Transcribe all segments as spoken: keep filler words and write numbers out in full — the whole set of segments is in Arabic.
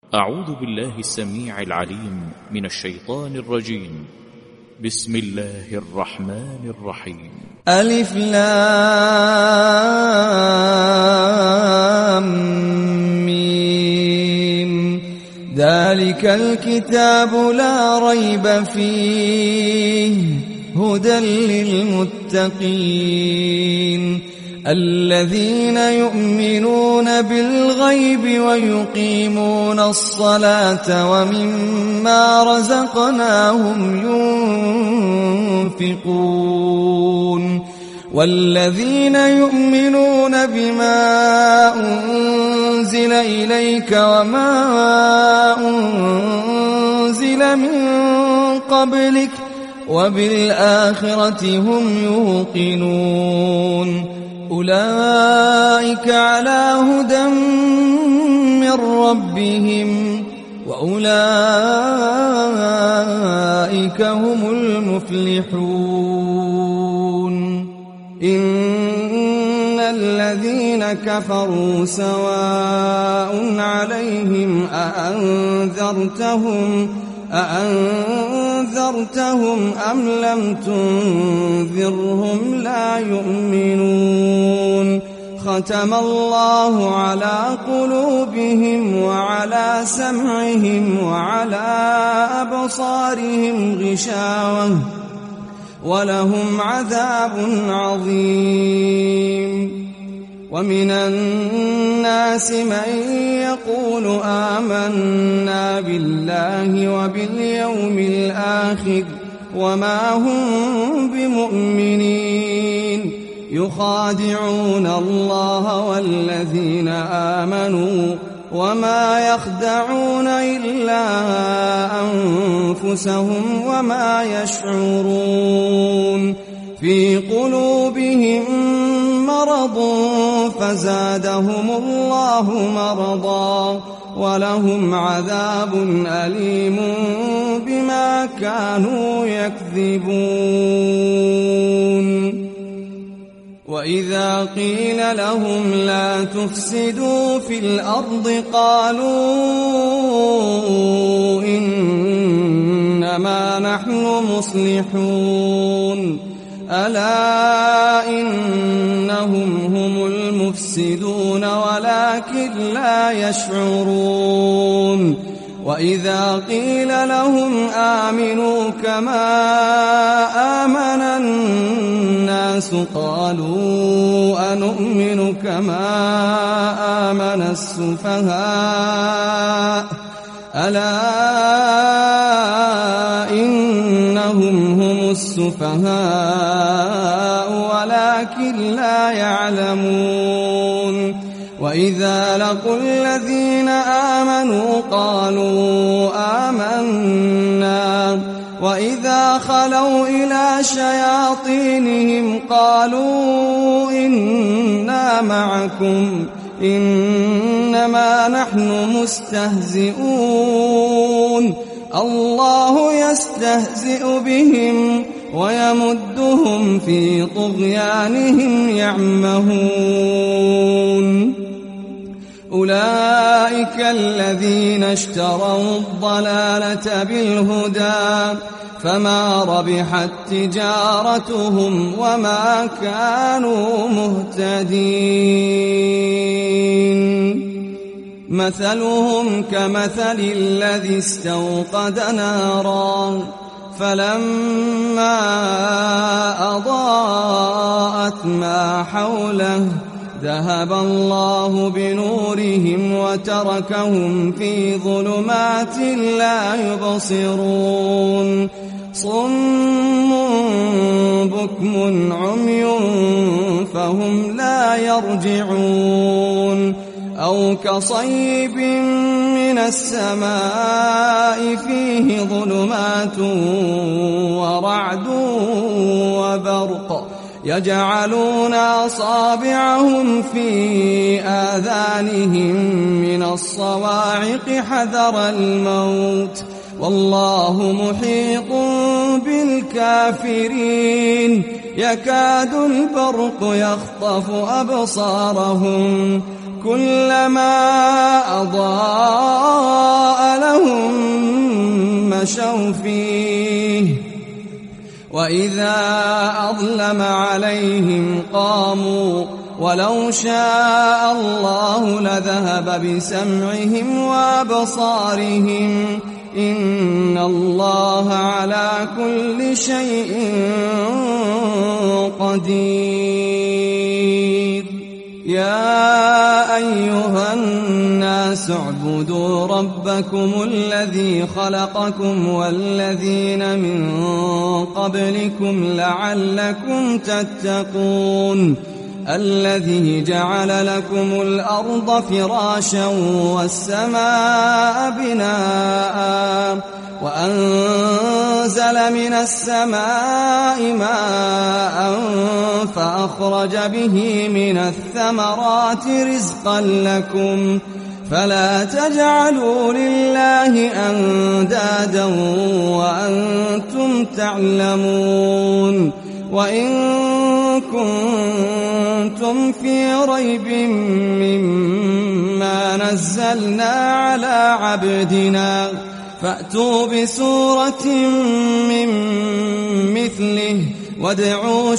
أعوذ بالله السميع العليم من الشيطان الرجيم. بسم الله الرحمن الرحيم. ألف لام ميم. ذلك الكتاب لا ريب فيه هدى للمتقين الذين يؤمنون بالغيب ويقيمون الصلاة ومما رزقناهم ينفقون والذين يؤمنون بما أنزل إليك وما أنزل من قبلك وبالآخرة هم يوقنون أولئك على هدى من ربهم وأولئك هم المفلحون. إن الذين كفروا سواء عليهم أأنذرتهم أأنذرتهم أم لم تنذرهم لا يؤمنون. ختم الله على قلوبهم وعلى سمعهم وعلى أبصارهم غشاوة ولهم عذاب عظيم. ومن الناس من يقول آمنا بالله وباليوم الآخر وما هم بمؤمنين يخادعون الله والذين آمنوا وما يخدعون إلا أنفسهم وما يشعرون. في قلوبهم مرض فزادهم الله مرضا ولهم عذاب أليم بما كانوا يكذبون. وإذا قيل لهم لا تفسدوا في الأرض قالوا إنما نحن مصلحون ألا إنهم هم المفسدون ولكن لا يشعرون. وإذا قيل لهم آمنوا كما آمن الناس قالوا أنؤمن كما آمن السفهاء ألا إنهم هم السفهاء ولكن لا يعلمون. وإذا لقوا الذين آمنوا قالوا آمنا وإذا خلوا إلى شياطينهم قالوا إنا معكم إنما نحن مستهزئون الله يستهزئ بهم ويمدهم في طغيانهم يعمهون. أولئك الذين اشتروا الضلالة بالهدى فما ربحت تجارتهم وما كانوا مهتدين. مثلهم كمثل الذي استوقد نارا فلما أضاءت ما حوله ذهب الله بنورهم وتركهم في ظلمات لا يبصرون. صم بكم عمي فهم لا يرجعون. أو كصيب من السماء فيه ظلمات ورعد وبرق يجعلون أصابعهم في آذانهم من الصواعق حذر الموت والله محيط بالكافرين. يكاد البرق يخطف أبصارهم كلما أضاء مشوا فيه وإذا أظلم عليهم قاموا ولو شاء الله لذهب بسمعهم وأبصارهم إن الله على كل شيء قدير. يا أيها الناس اعبدوا ربكم الذي خلقكم والذين من قبلكم لعلكم تتقون الذي جعل لكم الأرض فراشا والسماء بناء وأنزل من السماء ماء فأخرج به من الثمرات رزقا لكم فلا تجعلوا لله أندادا وأنتم تعلمون. وإن كنتم في ريب مما نزلنا على عبدنا فأتوا بسورة من مثله وادعوا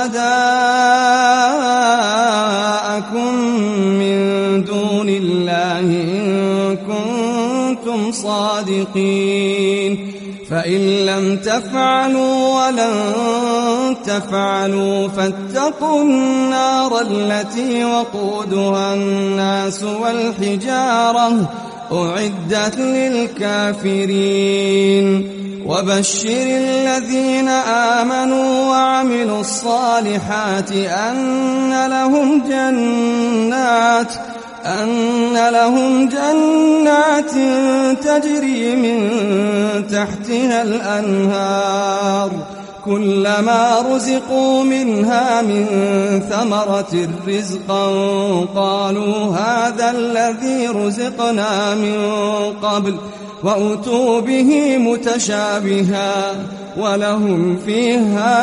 شهداءكم من دون الله إن كنتم صادقين فإن لم تفعلوا ولن تفعلوا فاتقوا النار التي وقودها الناس والحجارة أعدت للكافرين. وبشر الذين آمنوا وعملوا الصالحات أن لهم جنات أن لهم جنات تجري من تحتها الأنهار كلما رزقوا منها من ثمرة رزقا قالوا هذا الذي رزقنا من قبل وأتوا به متشابها ولهم فيها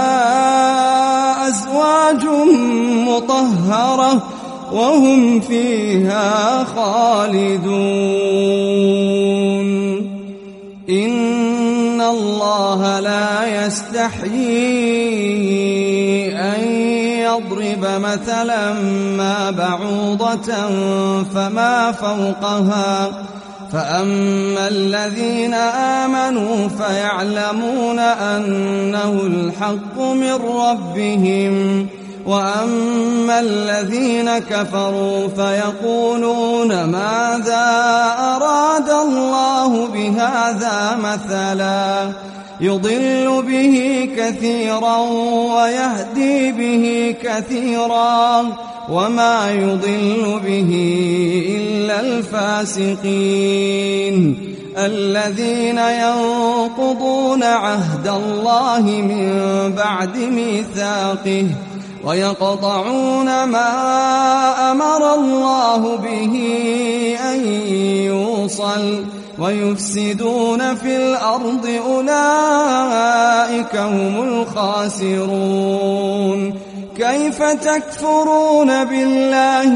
أزواج مطهرة وهم فيها خالدون. إن الله لا يستحيي أن يضرب مثلا ما بعوضة فما فوقها فأما الذين آمنوا فيعلمون أنه الحق من ربهم وأما الذين كفروا فيقولون ماذا أراد الله بهذا مثلا يضل به كثيرا ويهدي به كثيرا وما يضل به إلا الفاسقين الذين ينقضون عهد الله من بعد ميثاقه ويقطعون ما أمر الله به أن يوصل ويفسدون في الأرض أولئك هم الخاسرون. كيف تكفرون بالله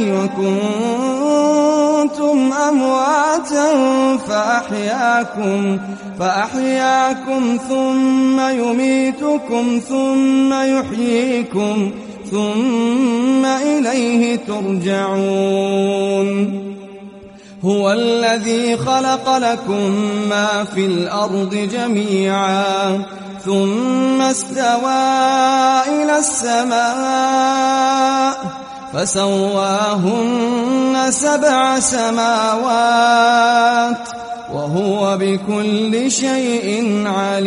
وكنتم أمواتا فأحياكم, فأحياكم ثم يميتكم ثم يحييكم ثم إليه ترجعون. هو الذي خلق لكم ما في الأرض جميعا ثم استوى إلى السماء فسواهن سبع سماوات وهو بكل شيء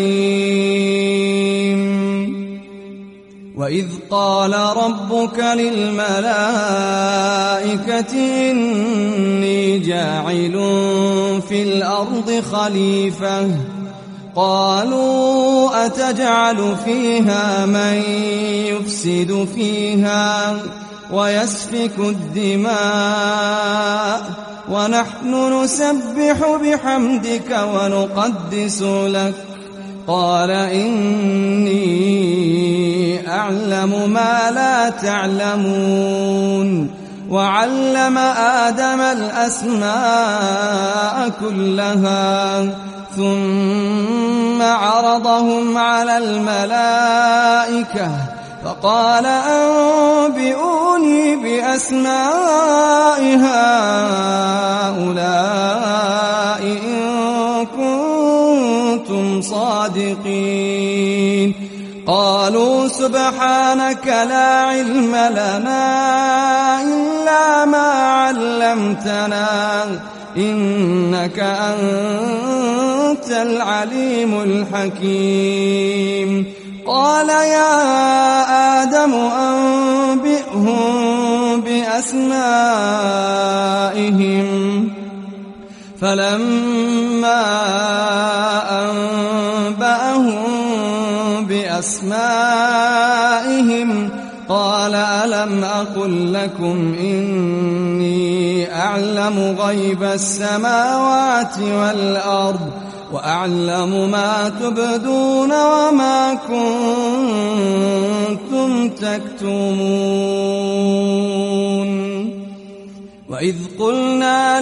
عليم. وإذ قال ربك للملائكة إني جاعل في الأرض خليفة قالوا أتجعل فيها من يفسد فيها ويسفك الدماء ونحن نسبح بحمدك ونقدس لك قال إني أعلم ما لا تعلمون وعلم آدم الأسماء كلها ثم عرضهم على الملائكة فقال أنبئوني بأسماء هؤلاء إن كنتم صادقين قالوا سبحانك لا علم لنا إلا ما علمتنا إنك أنت العليم الحكيم قال يا آدم أنبئهم بأسمائهم فلما أنبأهم بأسمائهم قال ألم أقل لكم إني أعلم غيب السماوات والأرض وأعلم ما تبدون وما كنتم تكتمون وإذ قلنا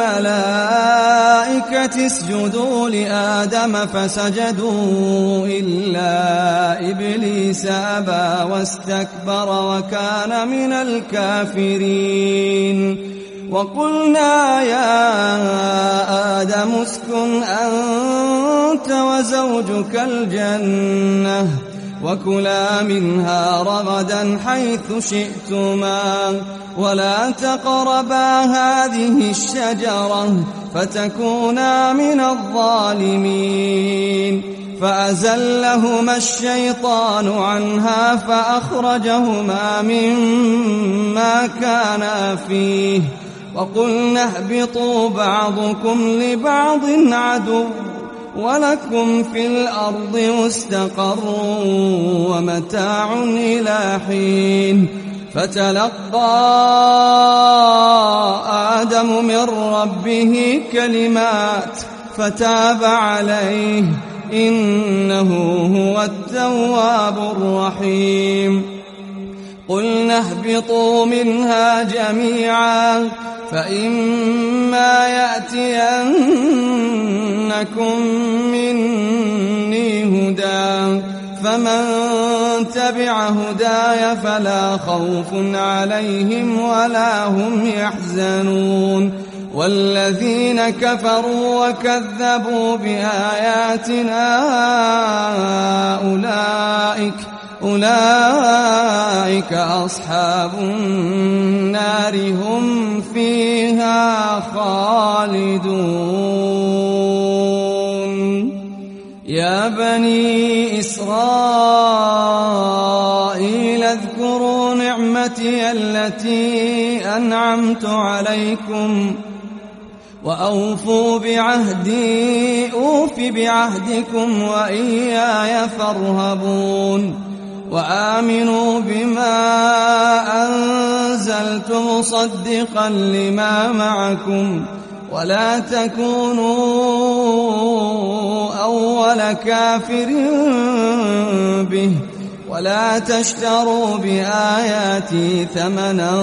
للملائكة اسجدوا لآدم فسجدوا إلا إبليس أبى واستكبر وكان من الكافرين وقلنا يا آدم اسكن أنت وزوجك الجنة وكلا منها رغدا حيث شئتما ولا تقربا هذه الشجرة فتكونا من الظالمين فأزلهما الشيطان عنها فأخرجهما مما كانا فيه وقلنا اهبطوا بعضكم لبعض عدو ولكم في الأرض مستقر ومتاع إلى حين فتلقى آدم من ربه كلمات فتاب عليه إنه هو التواب الرحيم قلنا اهبطوا منها جميعا فإما يأتينكم مني هدى فمن تبع هداي فلا خوف عليهم ولا هم يحزنون والذين كفروا وكذبوا بآياتنا أولئك أولئك أصحاب النار هم فيها خالدون يا بني إسرائيل اذكروا نعمتي التي أنعمت عليكم وأوفوا بعهدي أوف بعهدكم وإياي فارهبون وآمنوا بما أنزلت مصدقا لما معكم ولا تكونوا أول كافر به ولا تشتروا بآياتي ثمنا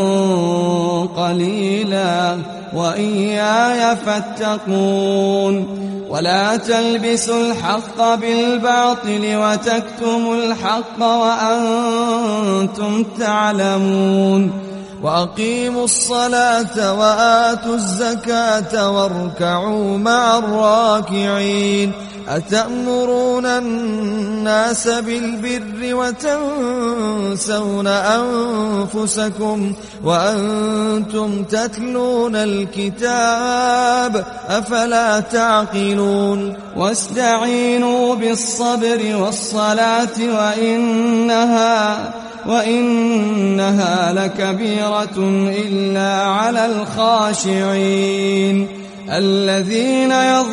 قليلا وإياي فاتقون ولا تلبسوا الحق بالباطل وتكتموا الحق وأنتم تعلمون وأقيموا الصلاة وآتوا الزكاة واركعوا مع الراكعين أتأمرون الناس بالبر وتنسون أنفسكم وأنتم تتلون الكتاب أفلا تعقلون واستعينوا بالصبر والصلاة وإنها وإنها لكبيرة إلا على الخاشعين الذين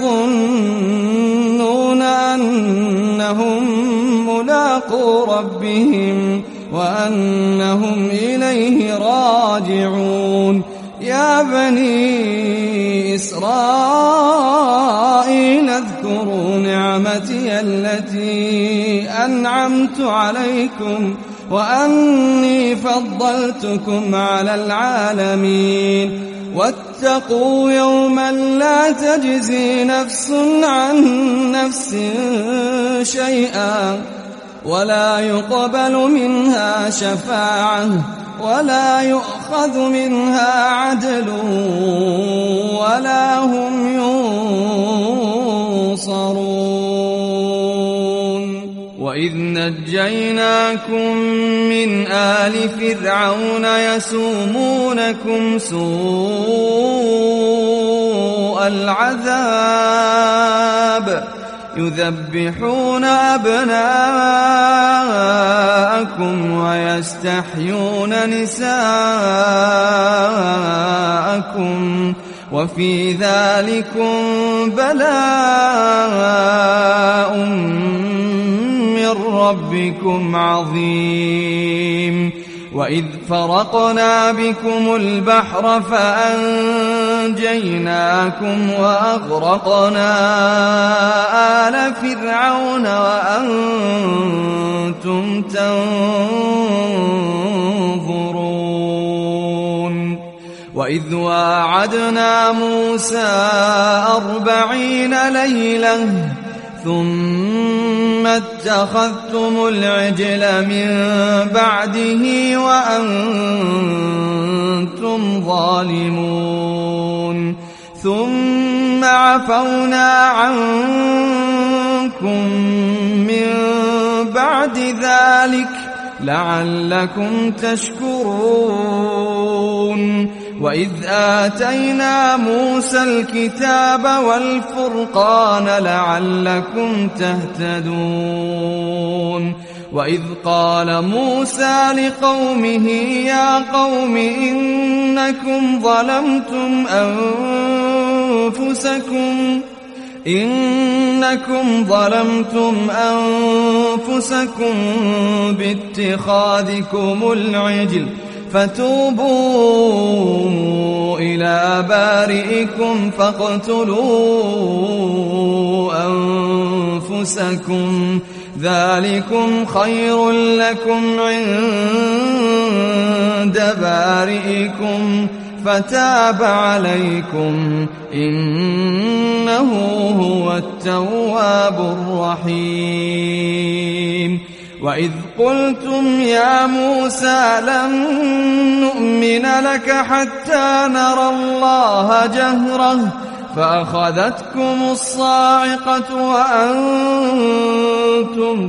يظنون أنهم ملاقو ربهم وأنهم إليه راجعون يا بني إسرائيل اذكروا نعمتي التي أنعمت عليكم وأني فضلتكم على العالمين واتقوا يوما لا تجزي نفس عن نفس شيئا ولا يقبل منها شفاعة ولا يؤخذ منها عدل ولا هم ينصرون. وإذ نجيناكم من آل فرعون يسومونكم سوء العذاب يذبحون أبناءكم ويستحيون نساءكم وفي ذلكم بلاء من ربكم عظيم. وإذ فرقنا بكم البحر فأنجيناكم وأغرقنا آل فرعون وأنتم تنظرون. وإذ واعدنا موسى أربعين ليلة ثم اتخذتم العجل من بعده وأنتم ظالمون ثم عفونا عنكم من بعد ذلك لعلكم تشكرون. وإذ آتينا موسى الكتاب والفرقان لعلكم تهتدون. وإذ قال موسى لقومه يا قوم إنكم ظلمتم أنفسكم إنكم ظلمتم أنفسكم باتخاذكم العجل فتوبوا إلى بارئكم فاقتلوا أنفسكم ذلكم خير لكم عند بارئكم فتاب عليكم إنه هو التواب الرحيم. وإذ قلتم يا موسى لن نؤمن لك حتى نرى الله جهرة فأخذتكم الصاعقة وأنتم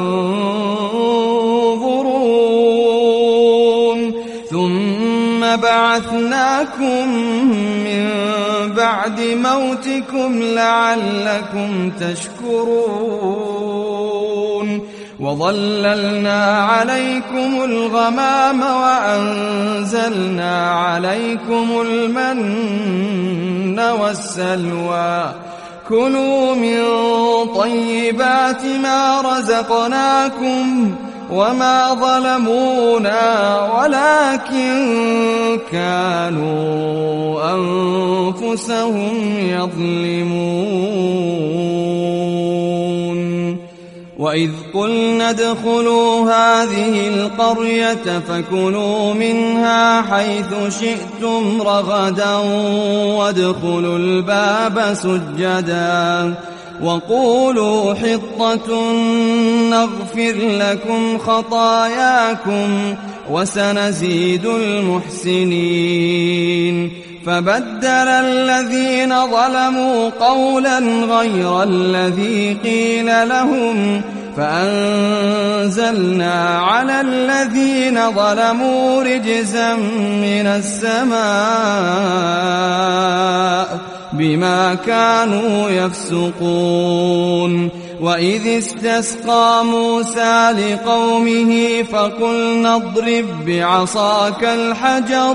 تنظرون ثم بعثناكم من بعد موتكم لعلكم تشكرون. وظللنا عليكم الغمام وأنزلنا عليكم المن والسلوى كلوا من طيبات ما رزقناكم وما ظلمونا ولكن كانوا أنفسهم يظلمون. وإذ قلنا ادخلوا هذه القرية فكلوا منها حيث شئتم رغدا وادخلوا الباب سجدا وقولوا حطة نغفر لكم خطاياكم وسنزيد المحسنين. فبدل الذين ظلموا قولا غير الذي قيل لهم فأنزلنا على الذين ظلموا رجزا من السماء بما كانوا يفسقون. وإذ استسقى موسى لقومه فقلنا اضرب بعصاك الحجر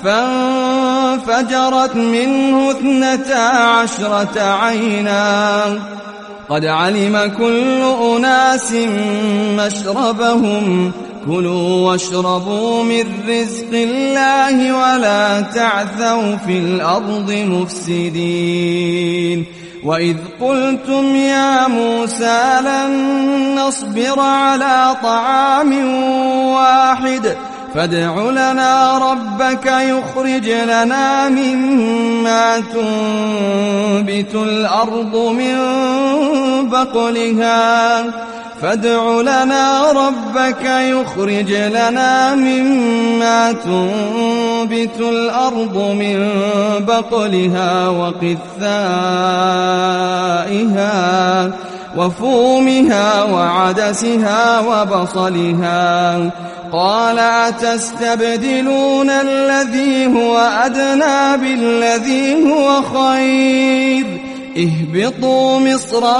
فانفجرت منه اثنتا عشرة عينا قد علم كل أناس مشربهم كلوا واشربوا من رزق الله ولا تعثوا في الأرض مفسدين. وإذ قلتم يا موسى لن نصبر على طعام واحد فادع لنا ربك يخرج لنا مما تنبت الأرض من بقلها فادع لنا ربك يخرج لنا مما تنبت الأرض من بقلها وقثائها وفومها وعدسها وبصلها قال أتستبدلون الذي هو أدنى بالذي هو خير اهبطوا مصرا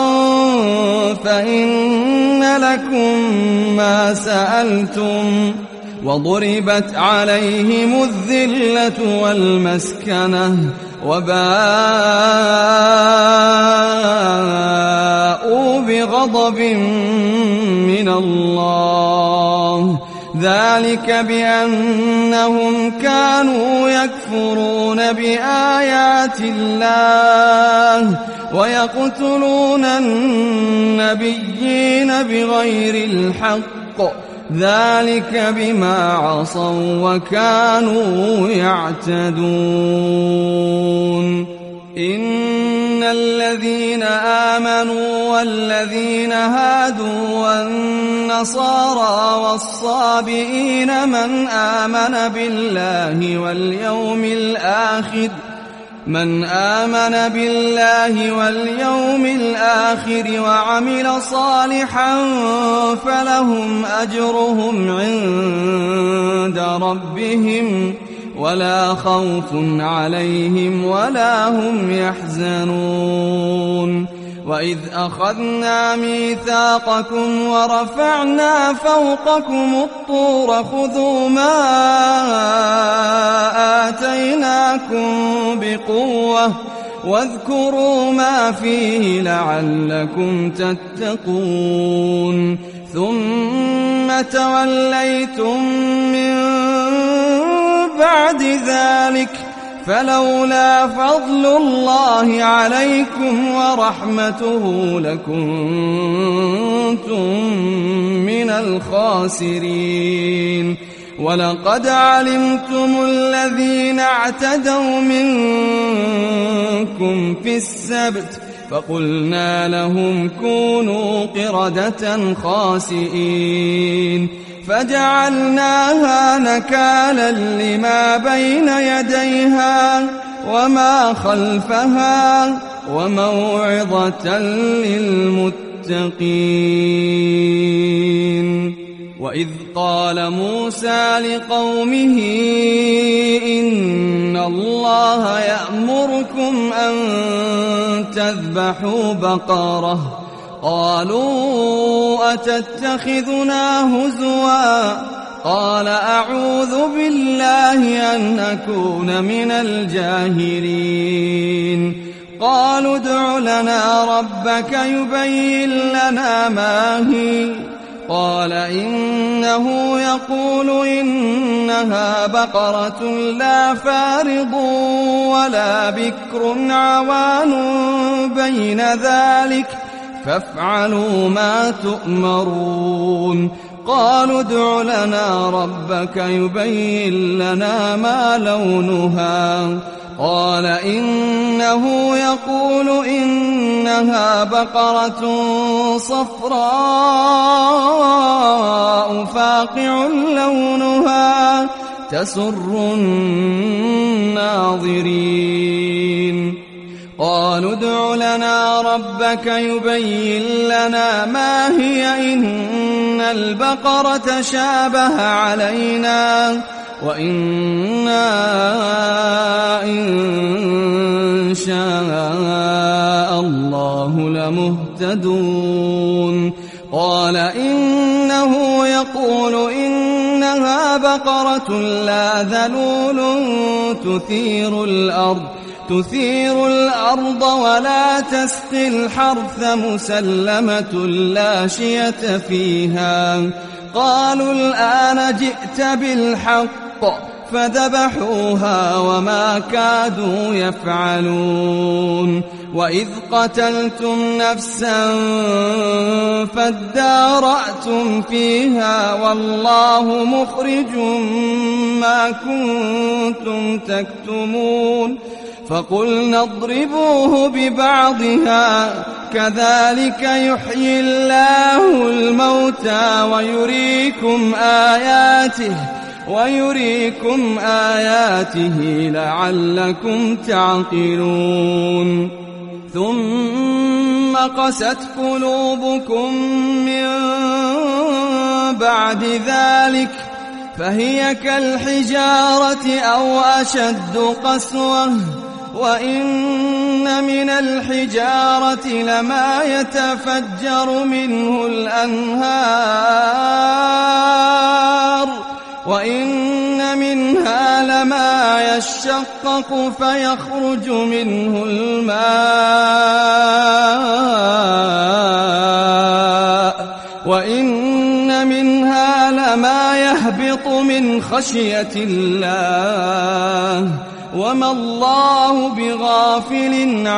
فإن لكم ما سألتم وضربت عليهم الذلة والمسكنة وباءوا بغضب من الله ذلك بأنهم كانوا يكفرون بآيات الله ويقتلون النبيين بغير الحق ذلك بما عصوا وكانوا يعتدون إن الذين آمنوا والذين هادوا والنصارى والصابئين من آمن بالله واليوم الآخر من آمن بالله واليوم الآخر وعمل صالحا فلهم أجرهم عند ربهم ولا خوف عليهم ولا هم يحزنون وإذ أخذنا ميثاقكم ورفعنا فوقكم الطور خذوا ما آتيناكم بقوة واذكروا ما فيه لعلكم تتقون ثم توليتم من بعد ذلك فلولا فضل الله عليكم ورحمته لكنتم من الخاسرين ولقد علمتم الذين اعتدوا منكم في السبت فقلنا لهم كونوا قردة خاسئين فجعلناها نكالا لما بين يديها وما خلفها وموعظة للمتقين وإذ قال موسى لقومه إن الله يأمركم أن تذبحوا بقرة قالوا أتتخذنا هزوا قال أعوذ بالله أن أكون من الجاهلين قالوا ادع لنا ربك يبين لنا ما هي قال إنه يقول إنها بقرة لا فارض ولا بكر عوان بين ذلك فافعلوا ما تؤمرون قالوا ادع لنا ربك يبين لنا ما لونها قال إنه يقول إنها بقرة صفراء فاقع لونها تسر الناظرين قالوا ادع لنا ربك يبين لنا ما هي إن البقرة شابه علينا وإنا إن شاء الله لمهتدون قال إنه يقول إنها بقرة لا ذلول تثير الأرض تثير الأرض ولا تسقي الحرث مسلمة لا شية فيها قالوا الآن جئت بالحق فذبحوها وما كادوا يفعلون. وإذ قتلتم نفسا فادارأتم فيها والله مخرج ما كنتم تكتمون. فقلنا اضربوه ببعضها كذلك يحيي الله الموتى ويريكم آياته ويريكم آياته لعلكم تعقلون. ثم قست قلوبكم من بعد ذلك فهي كالحجارة أو أشد قسوة. وإن من الحجارة لما يتفجر منه الأنهار وإن منها لما يشقق فيخرج منه الماء وإن منها لما يهبط من خشية الله وما الله بغافل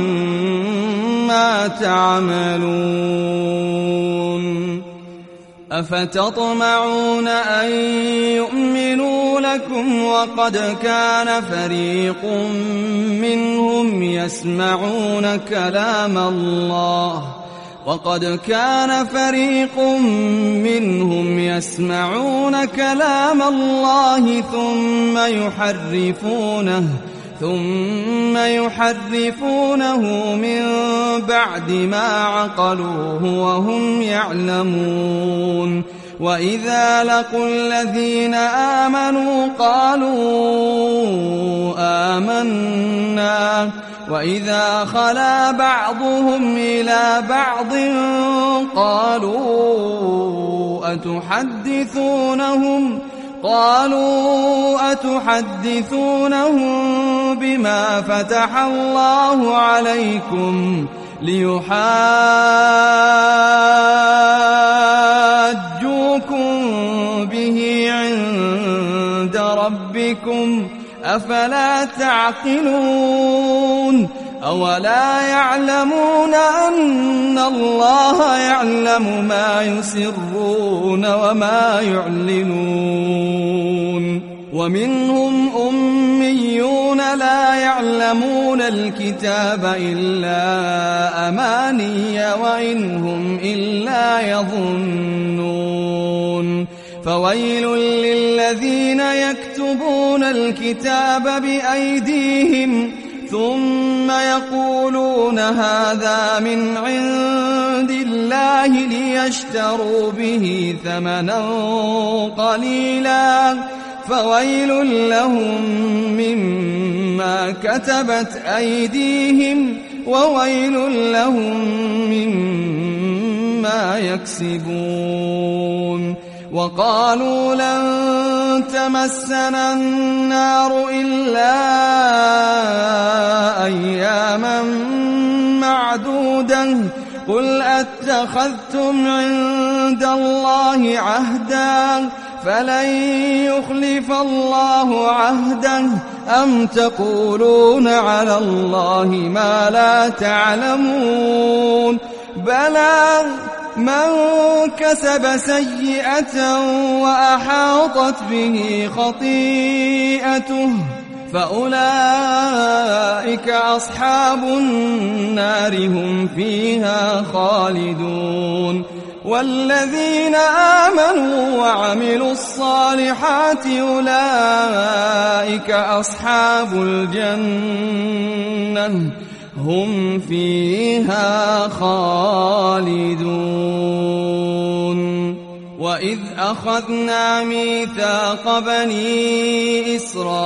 عما تعملون. أفتطمعون أن يؤمنوا لكم وقد كان فريق منهم يسمعون كلام الله وقد كان فريق منهم يسمعون كلام الله ثم يحرفونه ثم يحرفونه من بعد ما عقلوه وهم يعلمون. وإذا لقوا الذين آمنوا قالوا آمنا وإذا خلا بعضهم إلى بعض قالوا أتحدثونهم قالوا أتحدثونهم بما فتح الله عليكم ليحاجوكم به عند ربكم أفلا تعقلون. أولا يعلمون أن الله يعلم ما يسرون وما يعلنون. ومنهم أميون لا يعلمون الكتاب إلا أماني وإن هم إلا يظنون. فويل للذين يكتبون الكتاب بأيديهم ثم يقولون هذا من عند الله ليشتروا به ثمنا قليلا فويل لهم مما كتبت أيديهم وويل لهم مما يكسبون. وقالوا لن تمسنا النار إلا أياما معدودة قل أتخذتم عند الله عهدا فلن يخلف الله عهده أم تقولون على الله ما لا تعلمون. بلى من كسب سيئة وأحاطت به خطيئته فأولئك أصحاب النار هم فيها خالدون. والذين آمنوا وعملوا الصالحات أولئك أصحاب الجنة هم فيها خالدون. وإذ أخذنا ميثاق بني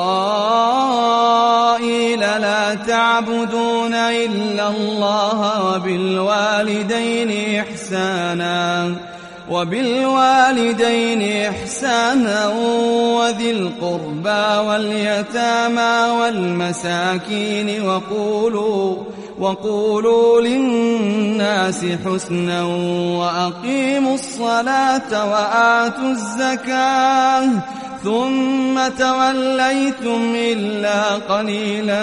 إسرائيل لا تعبدون إلا الله وبالوالدين إحسانا وبالوالدين إحسانا وذي القربى واليتامى والمساكين وقولوا وقولوا للناس حسنا وأقيموا الصلاة وآتوا الزكاة ثم توليتم إلا قليلا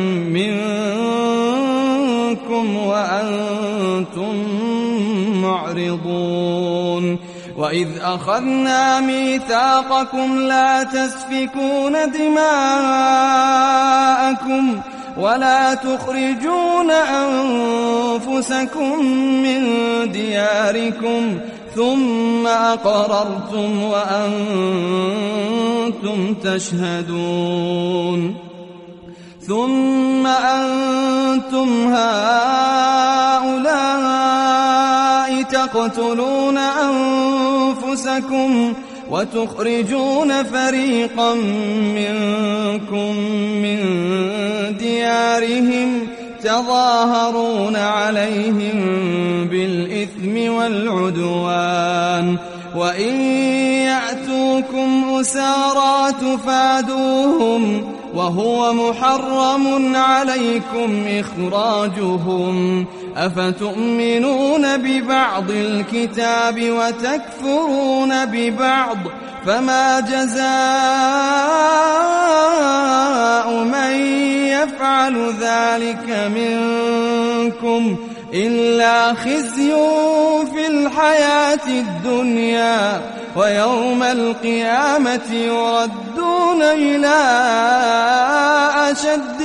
منكم وأنتم معرضون وإذ أخذنا ميثاقكم لا تسفكون دماءكم ولا تخرجون أنفسكم من دياركم ثم أقررتم وأنتم تشهدون ثم أنتم هؤلاء تقتلون أنفسكم وتخرجون فريقا منكم من ديارهم تظاهرون عليهم بالإثم والعدوان وإن يأتوكم أسارى تفادوهم وهو محرم عليكم إخراجهم أفتؤمنون ببعض الكتاب وتكفرون ببعض فما جزاء من يفعل ذلك منكم إلا خزي في الحياة الدنيا ويوم القيامة يردون إلى أشد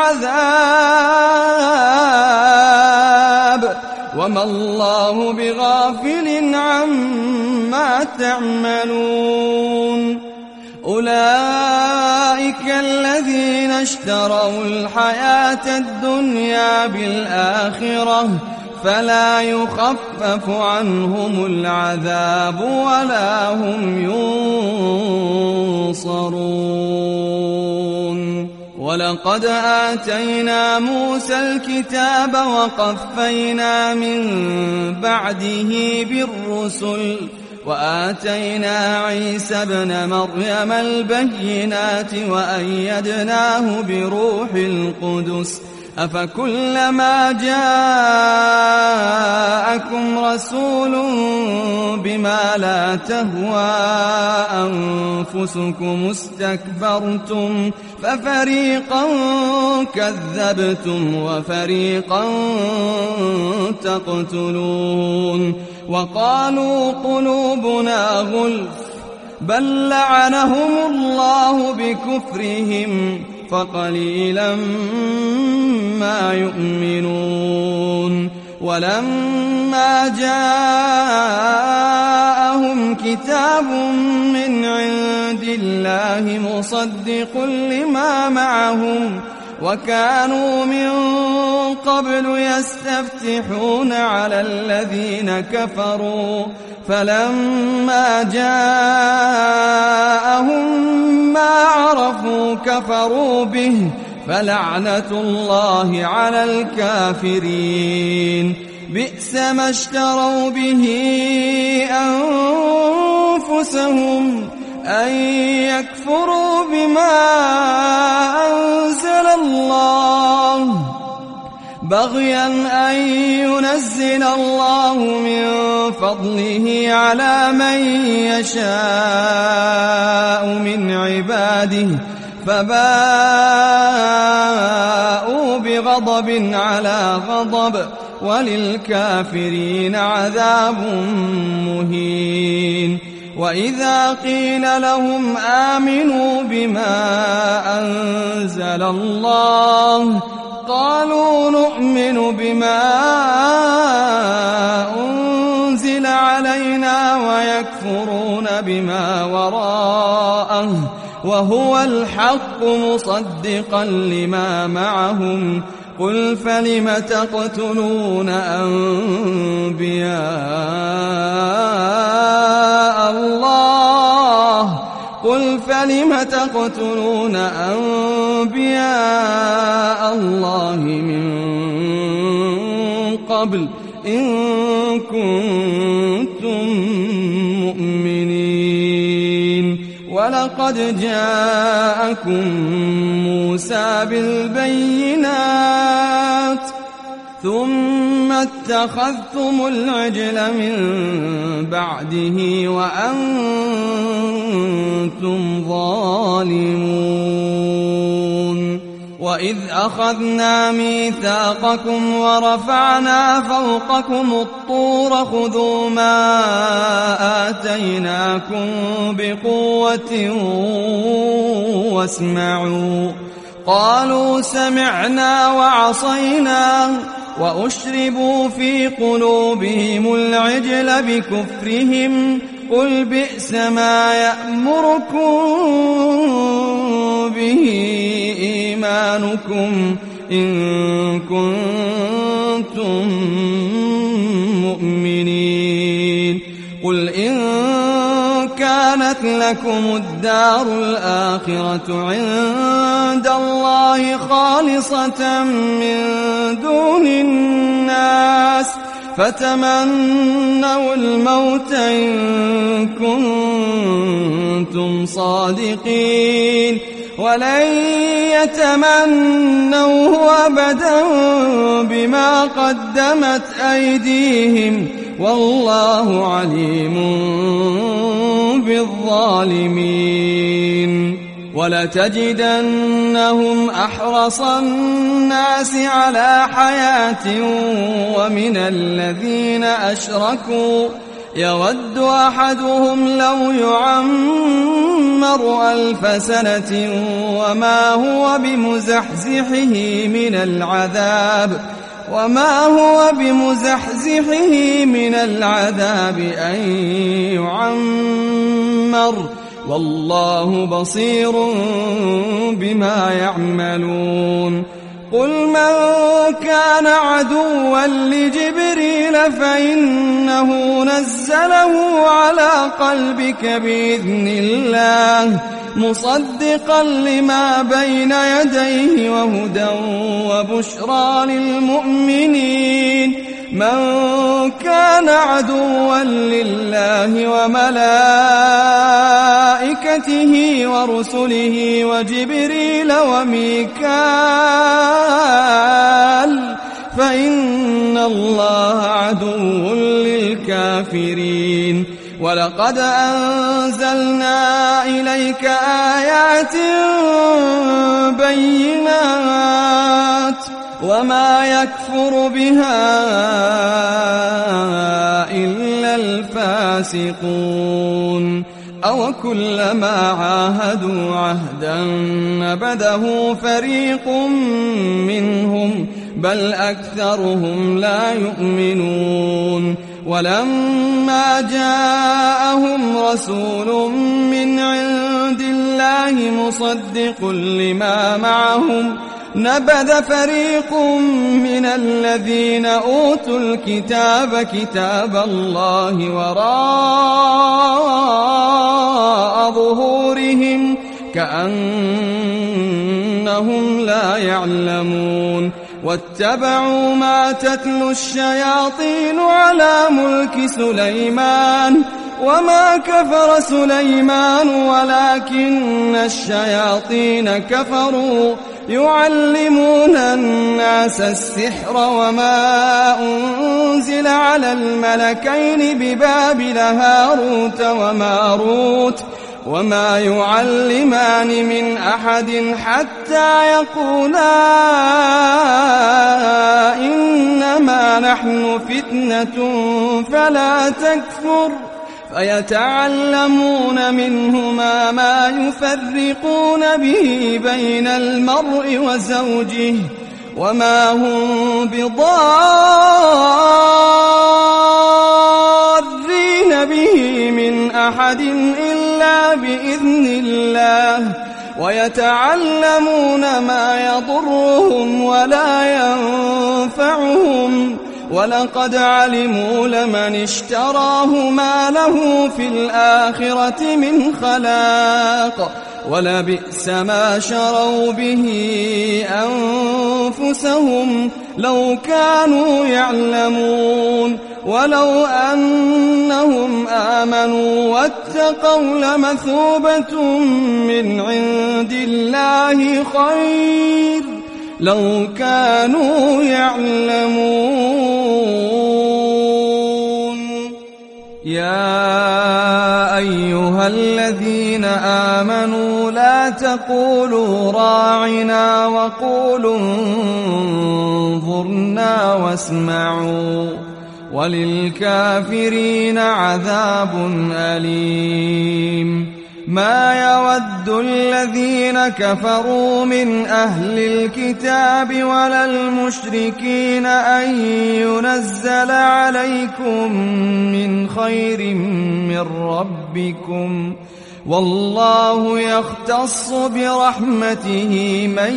العذاب وما الله بغافل عما تعملون أولئك الذين اشتروا الحياة الدنيا بالآخرة فلا يخفف عنهم العذاب ولا هم ينصرون ولقد آتينا موسى الكتاب وقفينا من بعده بالرسل وآتينا عيسى ابن مريم البينات وأيدناه بروح القدس أفكلما جاءكم رسول بما لا تهوى أنفسكم استكبرتم ففريقا كذبتم وفريقا تقتلون وقالوا قلوبنا غلف بل لعنهم الله بكفرهم فقليلا ما يؤمنون ولما جاءهم كتاب من عند الله مصدق لما معهم وكانوا من قبل يستفتحون على الذين كفروا فلما جاءهم ما عرفوا كفروا به فلعنة الله على الكافرين بئس ما اشتروا به أنفسهم أن يكفروا بما أنزل الله بغيا أن ينزل الله من فضله على من يشاء من عباده فباءوا بغضب على غضب وللكافرين عذاب مهين وإذا قيل لهم آمنوا بما أنزل الله قالوا نؤمن بما أنزل علينا ويكفرون بما وراءه وهو الحق مصدقا لما معهم قل فلم تقتلون أنبياء الله قل فلم تقتلون أنبياء الله من قبل إن كنتم مؤمنين ولقد جاءكم موسى بالبينات ثم اتخذتم العجل من بعده وأنتم ظالمون وإذ أخذنا ميثاقكم ورفعنا فوقكم الطور خذوا ما آتيناكم بقوة واسمعوا قالوا سمعنا وعصينا وأشربوا في قلوبهم العجل بكفرهم قل بئس ما يأمركم به إيمانكم إن كنتم مؤمنين قل إن كانت لكم الدار الآخرة عند الله خالصة من دون الناس فتمنوا الموت إن كنتم صادقين ولن يتمنوه أبدا بما قدمت أيديهم والله عليم بالظالمين ولتجدنهم أحرص الناس على حياة ومن الذين أشركوا يود أحدهم لو يعمر ألف سنة وما هو بمزحزحه من العذاب وما هو بمزحزحه من العذاب أن يعمر والله بصير بما يعملون قل من كان عدوا لجبريل فإنه نزله على قلبك بإذن الله مصدقا لما بين يديه وهدى وبشرى للمؤمنين من كان عدوا لله وملائكته ورسله وجبريل وميكال فإن الله عدو للكافرين ولقد أنزلنا إليك آيات بينات وما يكفر بها إلا الفاسقون أو كلما عاهدوا عهدا نبذه فريق منهم بل أكثرهم لا يؤمنون ولما جاءهم رسول من عند الله مصدق لما معهم نبذ فريق من الذين أوتوا الكتاب كتاب الله وراء ظهورهم كأنهم لا يعلمون واتبعوا ما تتلو الشياطين على ملك سليمان وما كفر سليمان ولكن الشياطين كفروا يعلمون الناس السحر وما أنزل على الملكين ببابل هاروت وماروت وما يعلمان من أحد حتى يقولا إنما نحن فتنة فلا تكفر فيتعلمون منهما ما يفرقون به بين المرء وزوجه وما هم بضارين به من أحد إلا بإذن الله ويتعلمون ما يضرهم ولا ينفعهم ولقد علموا لمن اشتراه ما له في الآخرة من خلاق ولبئس ما شروا به أنفسهم لو كانوا يعلمون ولو أنهم آمنوا واتقوا لمثوبة من عند الله خير لو كانوا يعلمون. يا أيها الذين آمنوا لا تقولوا راعنا وقولوا انظرنا واسمعوا وللكافرين عذاب أليم. ما يود الذين كفروا من أهل الكتاب ولا المشركين أن ينزل عليكم من خير من ربكم والله يختص برحمته من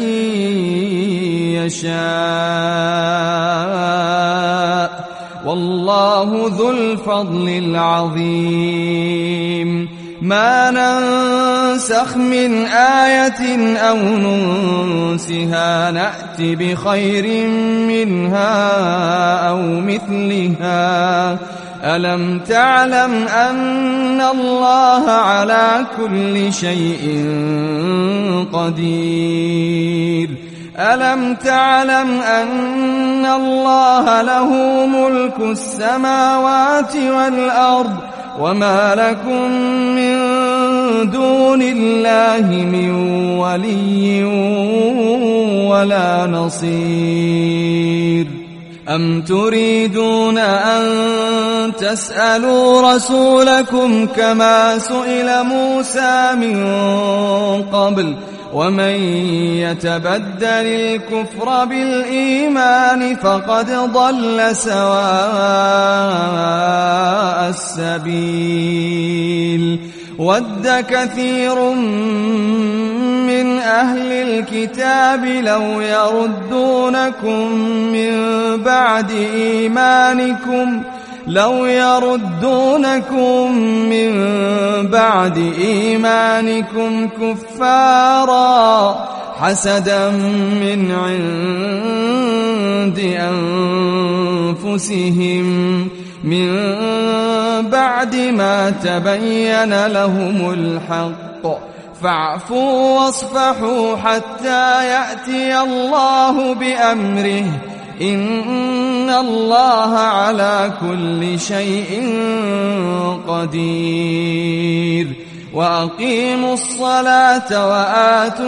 يشاء والله ذو الفضل العظيم. ما ننسخ من آية أو ننسها نأت بخير منها أو مثلها. ألم تعلم أن الله على كل شيء قدير؟ ألم تعلم أن الله له ملك السماوات والأرض وما لكم من دون الله من ولي ولا نصير؟ أم تريدون أن تسألوا رسولكم كما سئل موسى من قبل ومن يتبدل الكفر بالإيمان فقد ضل سواء السبيل. ود كثير من أهل الكتاب لو يردونكم من بعد إيمانكم لو يردونكم من بعد إيمانكم كفارا حسدا من عند أنفسهم من بعد ما تبين لهم الحق فاعفوا واصفحوا حتى يأتي الله بأمره إن الله على كل شيء قدير. وأقيموا الصلاة وآتوا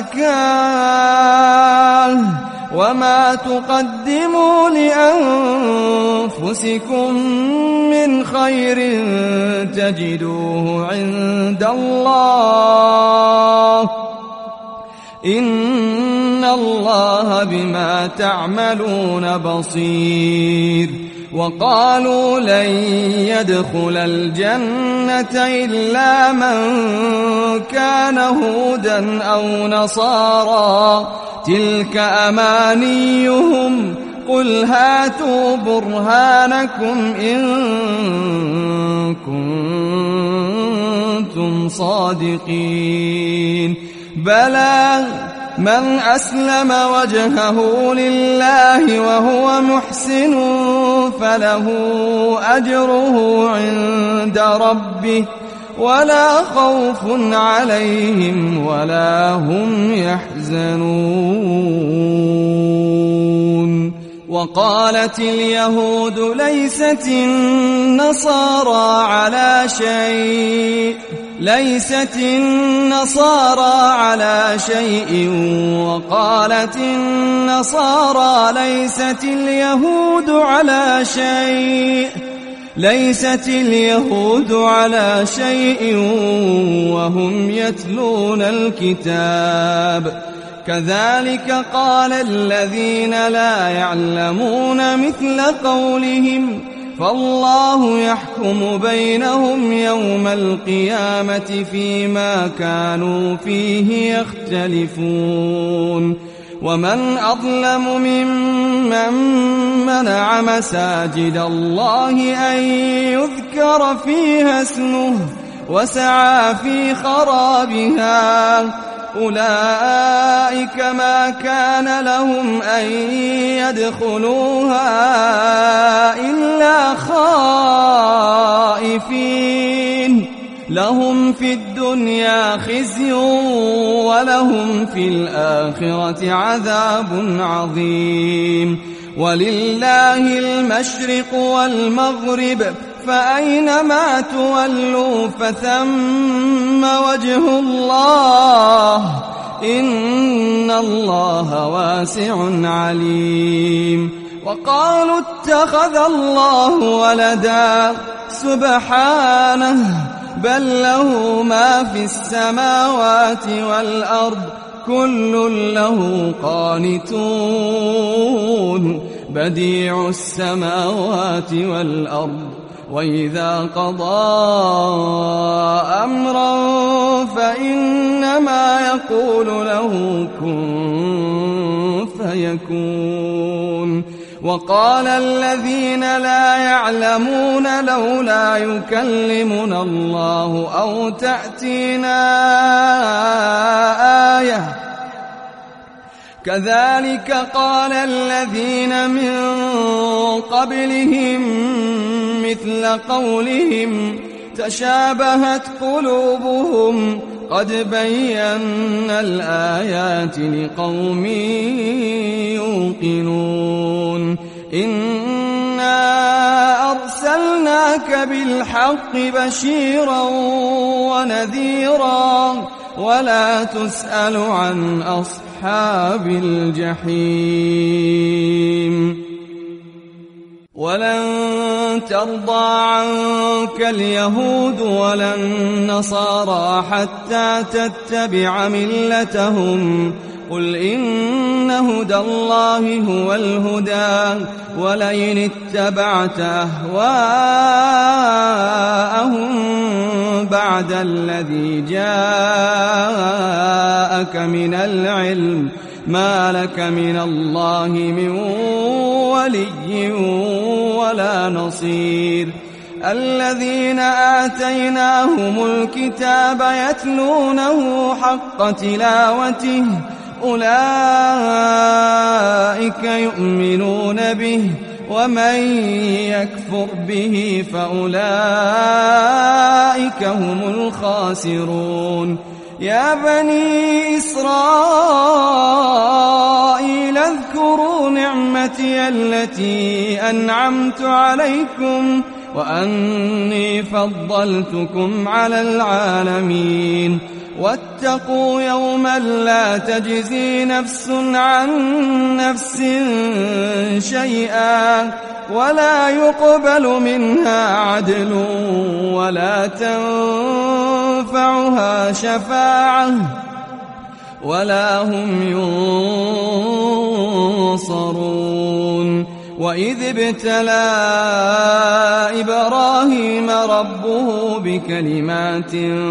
الزكاة وما تقدموا لأنفسكم من خير تجدوه عند الله إن الله بما تعملون بصير. وقالوا لن يدخل الجنة إلا من كان هودا أو نصارى تلك أمانيهم قل هاتوا برهانكم إن كنتم صادقين. بلى من أسلم وجهه لله وهو محسن فله أجره عند ربه ولا خوف عليهم ولا هم يحزنون. وقالت اليهود ليست النصارى على شيء ليست النصارى على شيء وقالت النصارى ليست اليهود على شيء ليست اليهود على شيء وهم يتلون الكتاب كذلك قال الذين لا يعلمون مثل قولهم فالله يحكم بينهم يوم القيامة فيما كانوا فيه يختلفون. ومن أظلم ممن منع مساجد الله أن يذكر فيها اسمه وسعى في خرابها أولئك ما كان لهم أن يدخلوها إلا خائفين لهم في الدنيا خزي ولهم في الآخرة عذاب عظيم. ولله المشرق والمغرب فأينما تولوا فثم وجه الله إن الله واسع عليم. وقالوا اتخذ الله ولدا سبحانه بل له ما في السماوات والأرض كل له قانتون بديع السماوات والأرض وإذا قضى أمرا فإنما يقول له كن فيكون. وقال الذين لا يعلمون لولا يكلمنا الله أو تأتينا آية كذلك قال الذين من قبلهم مثل قولهم تشابهت قلوبهم قد بينا الآيات لقوم يوقنون. إنا أرسلناك بالحق بشيرا ونذيرا ولا تسأل عن أصحاب الجحيم. ولن ترضى عنك اليهود ولا النصارى حتى تتبع ملتهم قل إن هدى الله هو الهدى ولئن اتبعت أهواءهم بعد الذي جاءك من العلم ما لك من الله من ولي ولا نصير. الذين آتيناهم الكتاب يتلونه حق تلاوته أولئك يؤمنون به ومن يكفر به فأولئك هم الخاسرون. يا بني إسرائيل اذكروا نعمتي التي أنعمت عليكم وأني فضلتكم على العالمين. واتقوا يوما لا تجزي نفس عن نفس شيئا ولا يقبل منها عدل ولا تنفعها شفاعة ولا هم ينصرون. وإذ ابتلى إبراهيم ربه بكلمات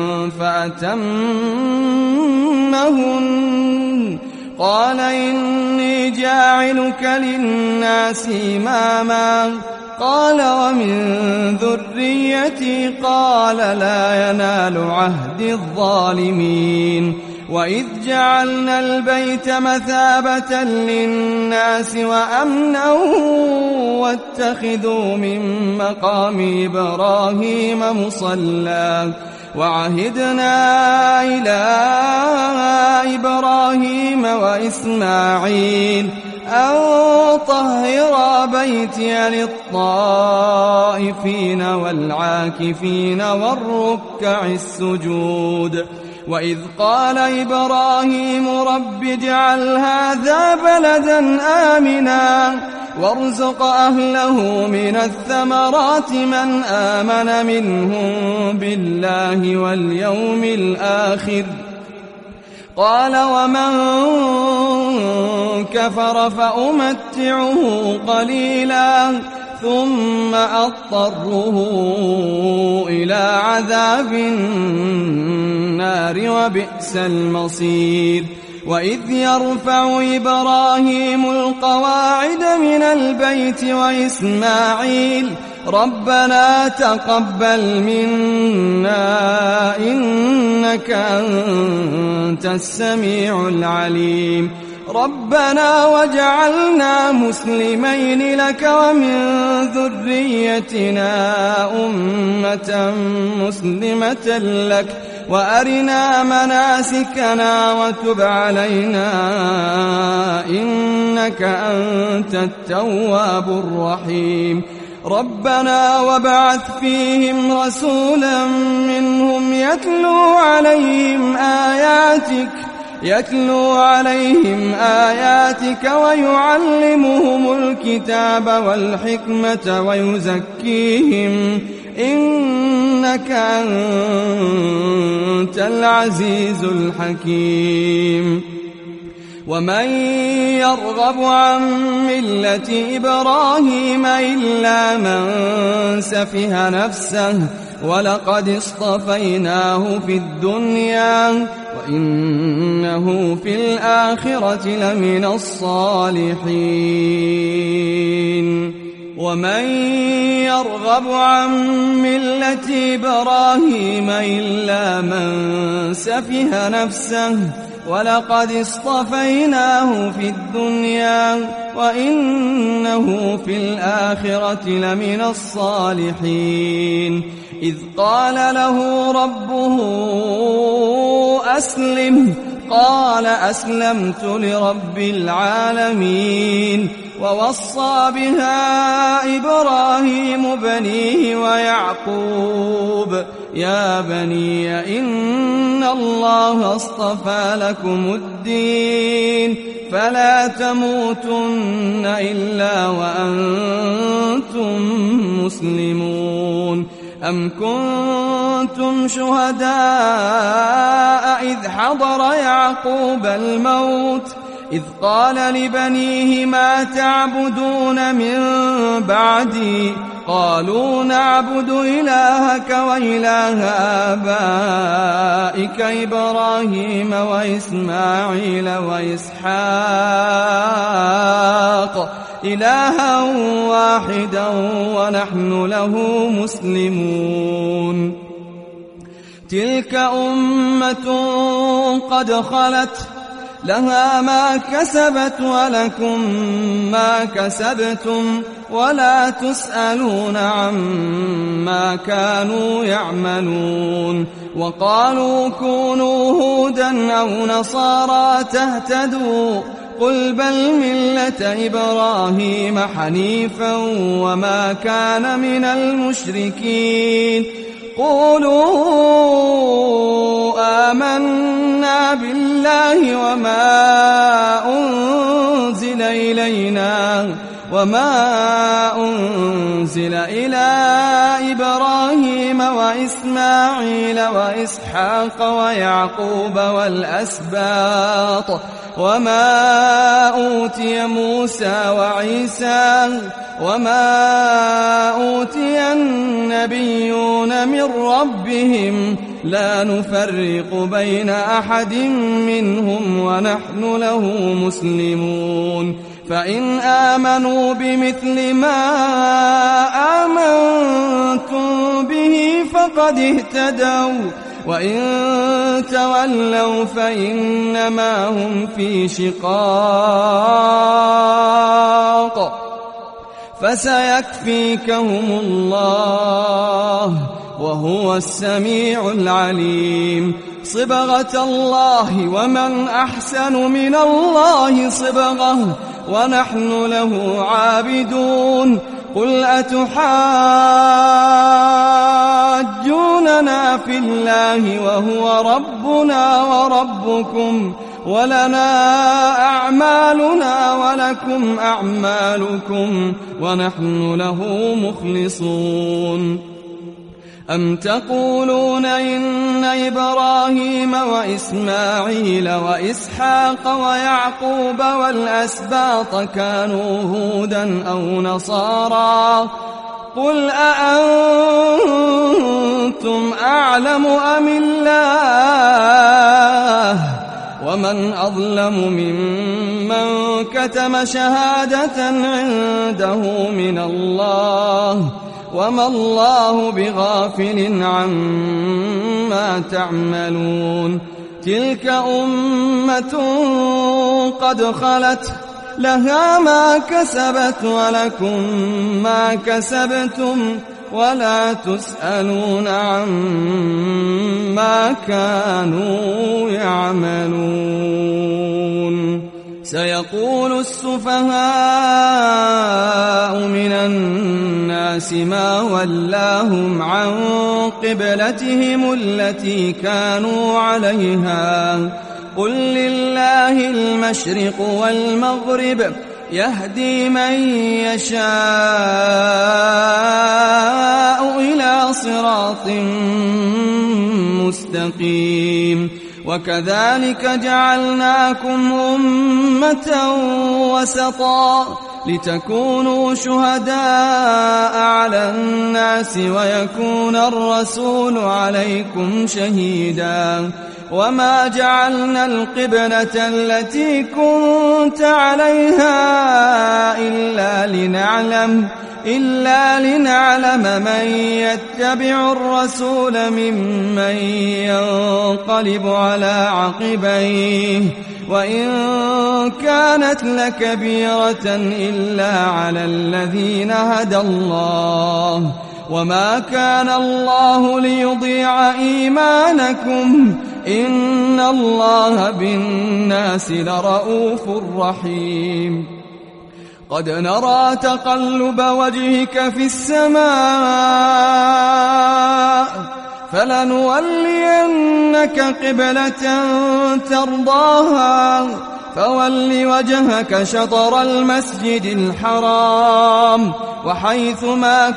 فأتمهن قال إني جاعلك للناس إماما قال ومن ذريتي قال لا ينال عهد الظالمين. وإذ جعلنا البيت مثابة للناس وأمنا واتخذوا من مقام إبراهيم مصلى وعهدنا إلى إبراهيم وإسماعيل أن طهرا بيتي للطائفين والعاكفين والركع السجود. وإذ قال إبراهيم رب اجعل هذا بلدا آمنا وارزق أهله من الثمرات من آمن منهم بالله واليوم الآخر قال ومن كفر فأمتعه قليلا ثم أضطره إلى عذاب النار وبئس المصير. وإذ يرفع إبراهيم القواعد من البيت وإسماعيل ربنا تقبل منا إنك أنت السميع العليم. ربنا واجعلنا مسلمين لك ومن ذريتنا أمة مسلمة لك وأرنا مناسكنا وتب علينا إنك أنت التواب الرحيم ربنا وابعث فيهم رسولا منهم يتلو عليهم آياتك يتلو عليهم آياتك ويعلمهم الكتاب والحكمة ويزكيهم إنك أنت العزيز الحكيم ومن يرغب عن ملة إبراهيم إلا من سفه نفسه ولقد اصطفيناه في الدنيا وإنه في الآخرة لمن الصالحين ومن يرغب عن ملة إبراهيم إلا من سفه نفسه ولقد اصطفيناه في الدنيا وإنه في الآخرة لمن الصالحين إذ قال له ربه أسلم قال أسلمت لرب العالمين ووصى بها إبراهيم بنيه ويعقوب يا بني إن الله اصطفى لكم الدين فلا تموتن إلا وأنتم مسلمون أم كنتم شهداء إذ حضر يعقوب الموت إذ قال لبنيه ما تعبدون من بعدي قالوا نعبد إلهك وإله آبائك إبراهيم وإسماعيل وإسحاق إلها واحدا ونحن له مسلمون تلك أمة قد خلت لها ما كسبت ولكم ما كسبتم ولا تسألون عما كانوا يعملون وقالوا كونوا هودا أو نصارى تهتدوا قل بل ملة إبراهيم حنيفا وما كان من المشركين قولوا آمنا بالله وما أنزل إلينا وما أنزل إلى إبراهيم وإسماعيل وإسحاق ويعقوب والأسباط وما أوتي موسى وعيسى وما أوتي النبيون من ربهم لا نفرق بين أحد منهم ونحن له مسلمون فإن آمنوا بمثل ما آمنتم به فقد اهتدوا وإن تولوا فإنما هم في شقاق فسيكفيكهم الله وهو السميع العليم صبغة الله ومن أحسن من الله صبغة ونحن له عابدون قل أتحاجوننا في الله وهو ربنا وربكم ولنا أعمالنا ولكم أعمالكم ونحن له مخلصون أم تقولون إن إبراهيم وإسماعيل وإسحاق ويعقوب والأسباط كانوا هودا أو نصارى قل أأنتم أعلم أم الله ومن أظلم ممن كتم شهادة عنده من الله وما الله بغافل عما تعملون تلك أمة قد خلت لها ما كسبت ولكم ما كسبتم ولا تسألون عما كانوا يعملون. سيقول السفهاء من الناس ما ولاهم عن قبلتهم التي كانوا عليها قل لله المشرق والمغرب يهدي من يشاء إلى صراط مستقيم. وكذلك جعلناكم أمة وسطا لتكونوا شهداء على الناس ويكون الرسول عليكم شهيدا. وما جعلنا القبلة التي كنت عليها إلا لنعلم إلا لنعلم من يتبع الرسول ممن ينقلب على عقبيه وإن كانت لكبيرة إلا على الذين هدى الله وما كان الله ليضيع إيمانكم إن الله بالناس لرؤوف رحيم. قد نرى تقلب وجهك في السماء فلنولينك قبلة ترضاها فول وجهك شطر المسجد الحرام وحيث ما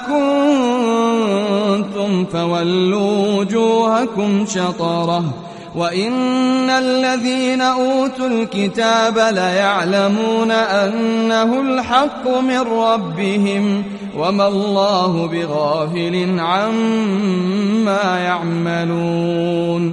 كنتم فولوا وجوهكم شطره وإن الذين أوتوا الكتاب ليعلمون أنه الحق من ربهم وما الله بغافل عما يعملون.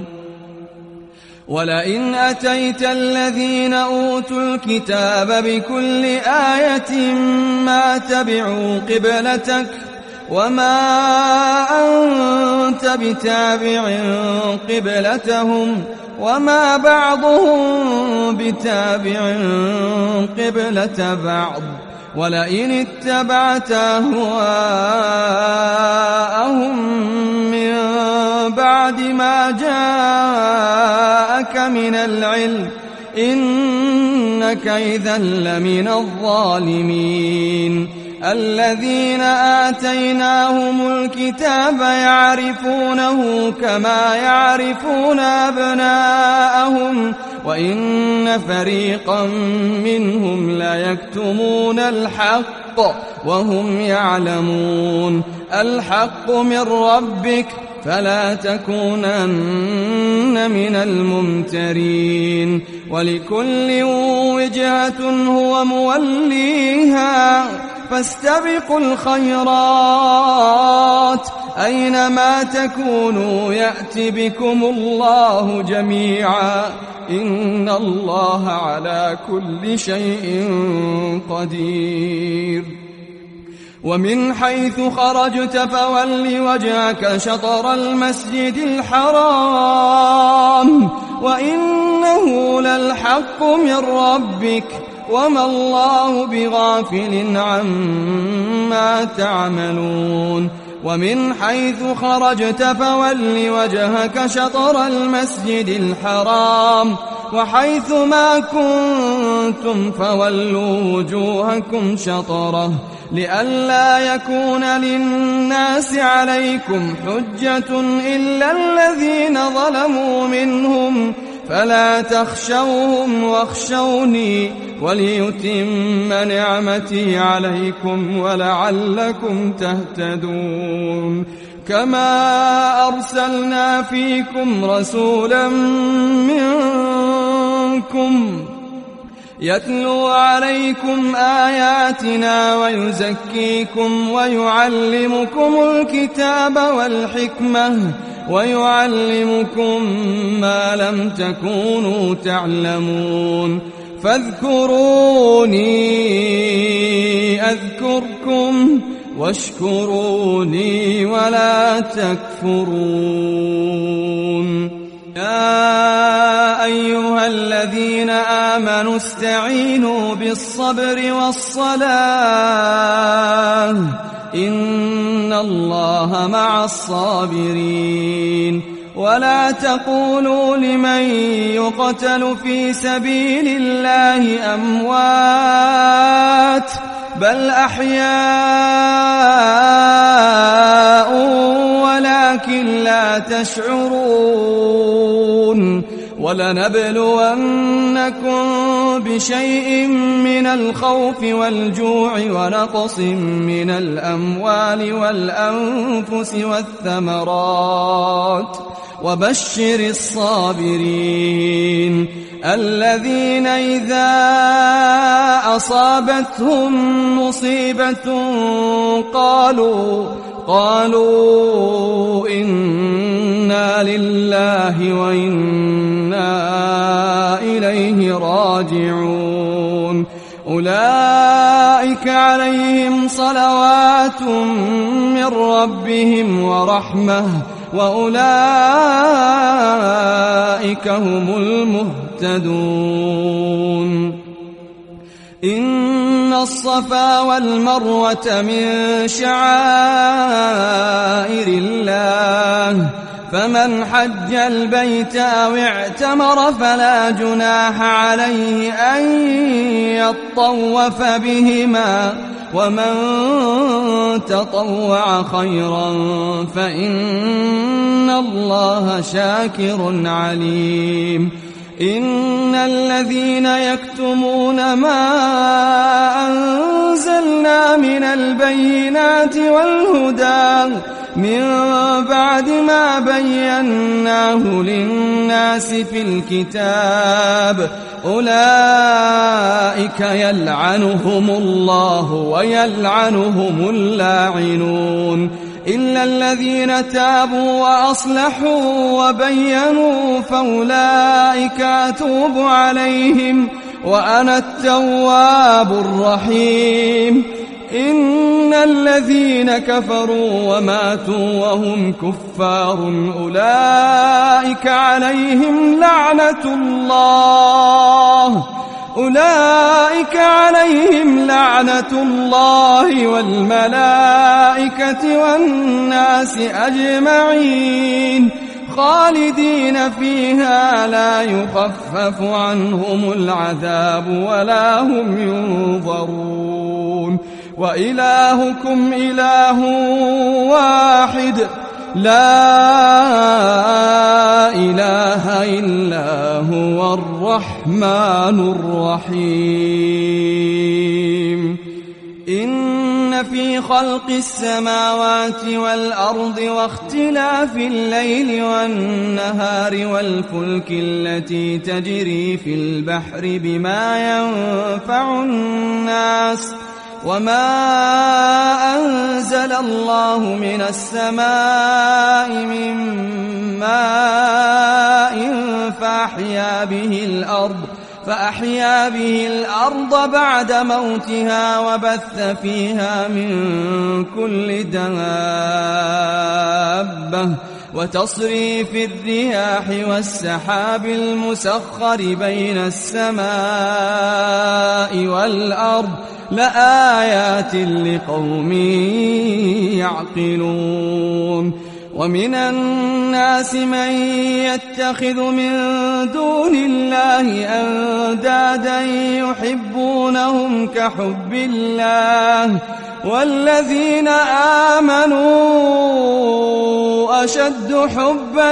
ولئن أتيت الذين أوتوا الكتاب بكل آية ما تبعوا قبلتك وما أنت بتابع قبلتهم وما بعضهم بتابع قبلة بعض ولئن اتبعت أهواءهم من بعد ما جاءك من العلم إنك إذا لمن الظالمين. الذين آتيناهم الكتاب يعرفونه كما يعرفون أبناءهم وإن فريقا منهم ليكتمون الحق وهم يعلمون. الحق من ربك فلا تكونن من الممترين. ولكل وجهة هو موليها فاستبقوا الخيرات أينما تكونوا يأت بكم الله جميعا إن الله على كل شيء قدير. ومن حيث خرجت فول وجهك شطر المسجد الحرام وإنه للحق من ربك وما الله بغافل عما تعملون. ومن حيث خرجت فول وجهك شطر المسجد الحرام وحيث ما كنتم فولوا وجوهكم شطره لئلا يكون للناس عليكم حجة إلا الذين ظلموا منهم فلا تخشوهم واخشوني وليتم نعمتي عليكم ولعلكم تهتدون. كما أرسلنا فيكم رسولا منكم يتلو عليكم آياتنا ويزكيكم ويعلمكم الكتاب والحكمة ويعلمكم ما لم تكونوا تعلمون. فاذكروني أذكركم واشكروني ولا تكفرون. يا واستعينوا بالصبر والصلاة إن الله مع الصابرين ولا تقولوا لمن يقتل في سبيل الله أموات بل أحياء ولكن لا تشعرون ولنبلونكم بشيء من الخوف والجوع ونقص من الأموال والأنفس والثمرات وبشر الصابرين الذين إذا أصابتهم مصيبة قالوا قالوا إنا لله وإنا إليه راجعون أولئك عليهم صلوات من ربهم ورحمة وأولئك هم المهتدون إن الصفا والمروة من شعائر الله فمن حج البيت أو اعتمر فلا جناح عليه أن يطوف بهما ومن تطوع خيرا فإن الله شاكر عليم إن الذين يكتمون ما أنزلنا من البينات والهدى من بعد ما بيناه للناس في الكتاب أولئك يلعنهم الله ويلعنهم اللاعنون إلا الذين تابوا وأصلحوا وبينوا فأولئك أتوب عليهم وأنا التواب الرحيم إن الذين كفروا وماتوا وهم كفار أولئك عليهم لعنة الله أولئك عليهم لعنة الله والملائكة والناس أجمعين خالدين فيها لا يخفف عنهم العذاب ولا هم ينظرون وإلهكم إله واحد لا إله إلا هو الرحمن الرحيم إن في خلق السماوات والأرض واختلاف الليل والنهار والفلك التي تجري في البحر بما ينفع الناس وما أنزل الله من السماء من ماء فأحيا به الأرض فأحيا به الأرض بعد موتها وبث فيها من كل دابة وتصريف الرياح والسحاب المسخر بين السماء والأرض لآيات لقوم يعقلون ومن الناس من يتخذ من دون الله أندادا يحبونهم كحب الله والذين آمنوا أشد حبا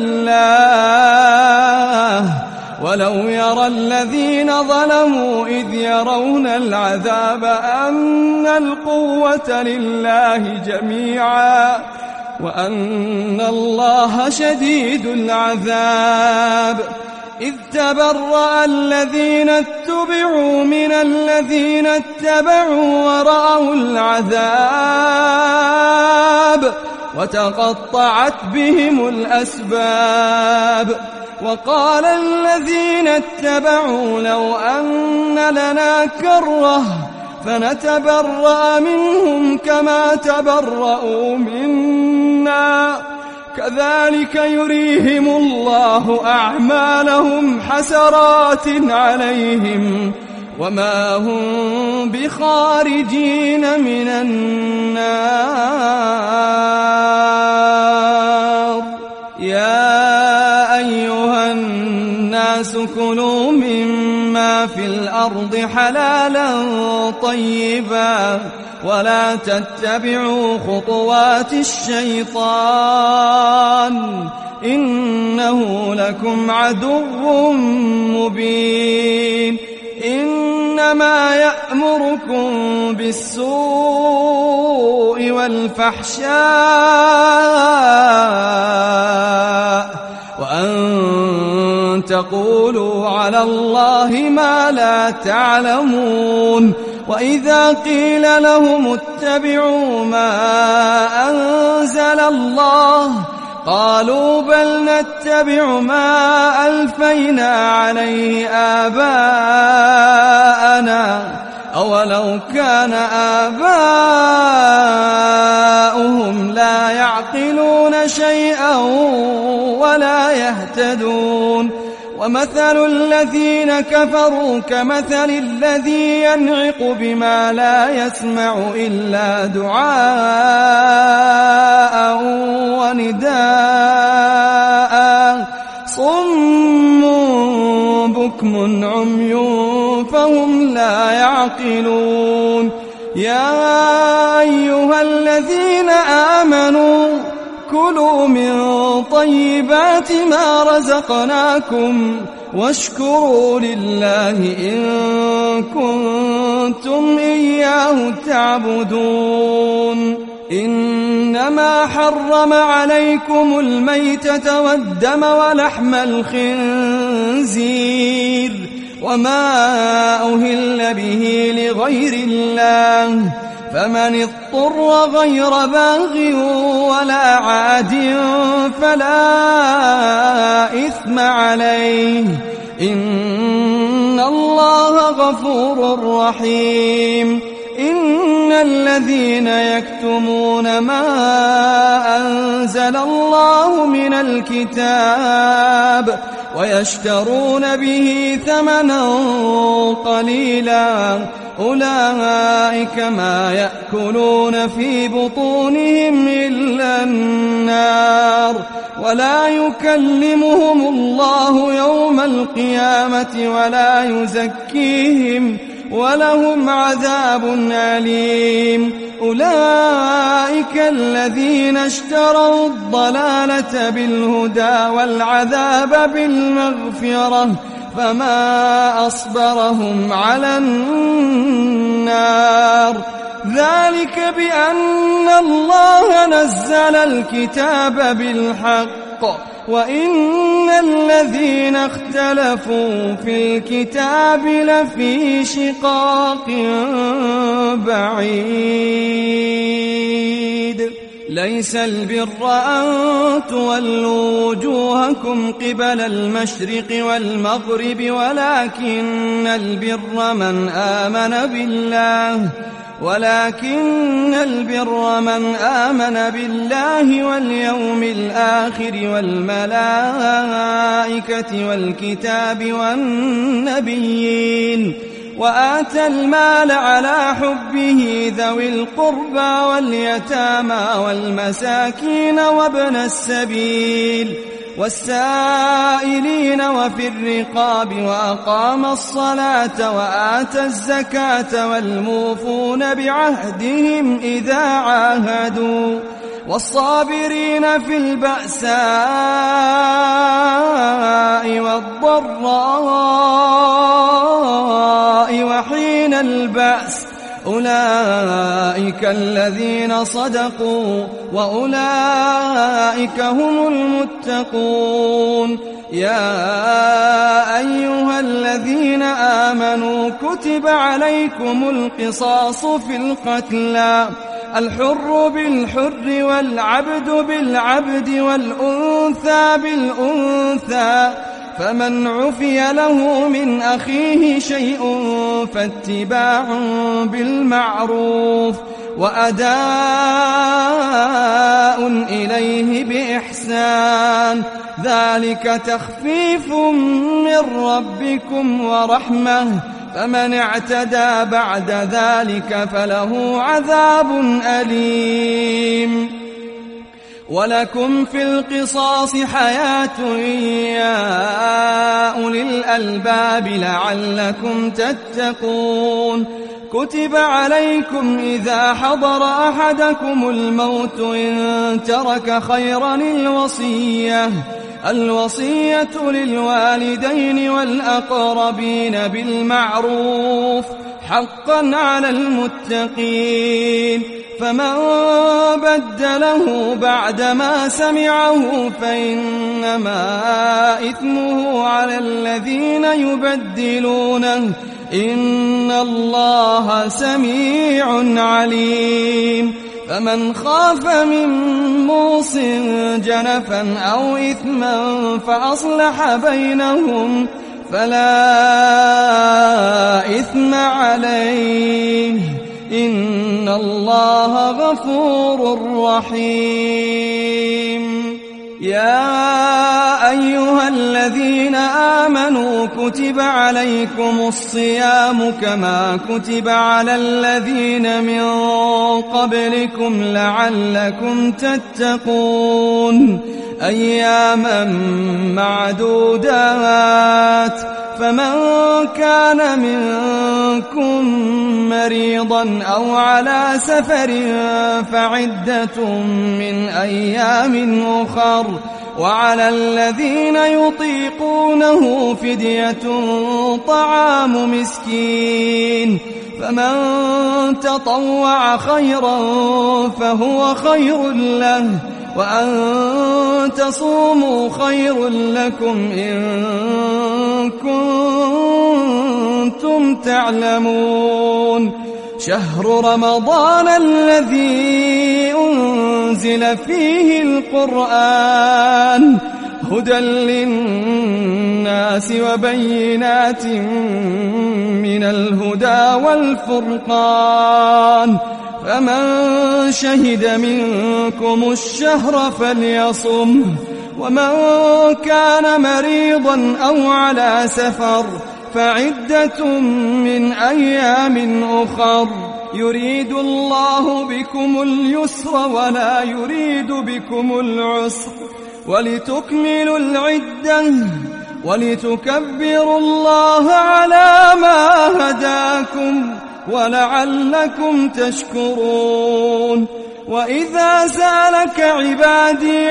لله ولو يرى الذين ظلموا إذ يرون العذاب أن القوة لله جميعا وأن الله شديد العذاب إذ تبرأ الذين اتبعوا من الذين اتبعوا ورأوا العذاب وتقطعت بهم الأسباب وقال الذين اتبعوا لو أن لنا كرة فنتبرأ منهم كما تبرأوا منا كذلك يريهم الله أعمالهم حسرات عليهم وما هم بخارجين من النار. يا أيها الناس كلوا مما في الأرض حلالا طيبا ولا تتبعوا خطوات الشيطان إنه لكم عدو مبين. إنما يأمركم بالسوء والفحشاء وأن تقولوا على الله ما لا تعلمون. وإذا قيل لهم اتبعوا ما أنزل الله قالوا بل نتبع ما ألفينا عليه آباءنا أولو كان آباؤهم لا يعقلون شيئا ولا يهتدون. ومثل الذين كفروا كمثل الذي ينعق بما لا يسمع إلا دعاء ونداء صم بكم عمي فهم لا يعقلون. يا أيها الذين آمنوا كلوا من طيبات ما رزقناكم واشكروا لله إن كنتم إياه تعبدون. إنما حرم عليكم الميتة والدم ولحم الخنزير وما أهل به لغير الله فمن اضطر غير باغ ولا عاد فلا إثم عليه إن الله غفور رحيم. إن الذين يكتمون ما أنزل الله من الكتاب ويشترون به ثمنا قليلا أولئك ما يأكلون في بطونهم إلا النار ولا يكلمهم الله يوم القيامة ولا يزكيهم ولهم عذاب أليم. أولئك الذين اشتروا الضلالة بالهدى والعذاب بالمغفرة فما أصبرهم على النار. ذلك بأن الله نزل الكتاب بالحق وإن الذين اختلفوا في الكتاب لفي شقاق بعيد. ليس البر أن تولوا وجوهكم قبل المشرق والمغرب ولكن البر من آمن بالله ولكن البر من آمن بالله واليوم الآخر والملائكة والكتاب والنبيين وآتى المال على حبه ذوي القربى واليتامى والمساكين وابن السبيل والسائلين وفي الرقاب وأقام الصلاة وآتى الزكاة والموفون بعهدهم إذا عاهدوا والصابرين في البأساء والضراء وحين البأس أولئك الذين صدقوا وأولئك هم المتقون. يا أيها الذين آمنوا كتب عليكم القصاص في القتلى الحر بالحر والعبد بالعبد والأنثى بالأنثى فمن عفي له من أخيه شيء فاتباع بالمعروف وأداء إليه بإحسان ذلك تخفيف من ربكم ورحمة، فمن اعتدى بعد ذلك فله عذاب أليم. ولكم في القصاص حياة يا أولي الألباب لعلكم تتقون. كتب عليكم إذا حضر أحدكم الموت إن ترك خيرا الوصية الوصية للوالدين والأقربين بالمعروف حقا على المتقين، فمن بدله بعدما سمعه فإنما إثمه على الذين يبدلونه، إن الله سميع عليم. فمن خاف من موص جنفا أو إثما فأصلح بينهم فلا إثم عليه، إن الله غفور رحيم. يا أيها الذين آمنوا كتب عليكم الصيام كما كتب على الذين من قبلكم لعلكم تتقون، أياما معدودات، فمن كان منكم مريضا أو على سفر فعدة من أيام أخر، وعلى الذين يطيقونه فدية طعام مسكين، فمن تطوع خيرا فهو خير له، وأن تصوموا خير لكم إن كنتم تعلمون. شهر رمضان الذي أنزل فيه القرآن هدى للناس وبينات من الهدى والفرقان، فمن شهد منكم الشهر فليصم، ومن كان مريضا أو على سفر فعدة من أيام أخر، يريد الله بكم اليسر ولا يريد بكم العسر، ولتكملوا العدة ولتكبروا الله على ما هداكم ولعلكم تشكرون. وإذا سألك عبادي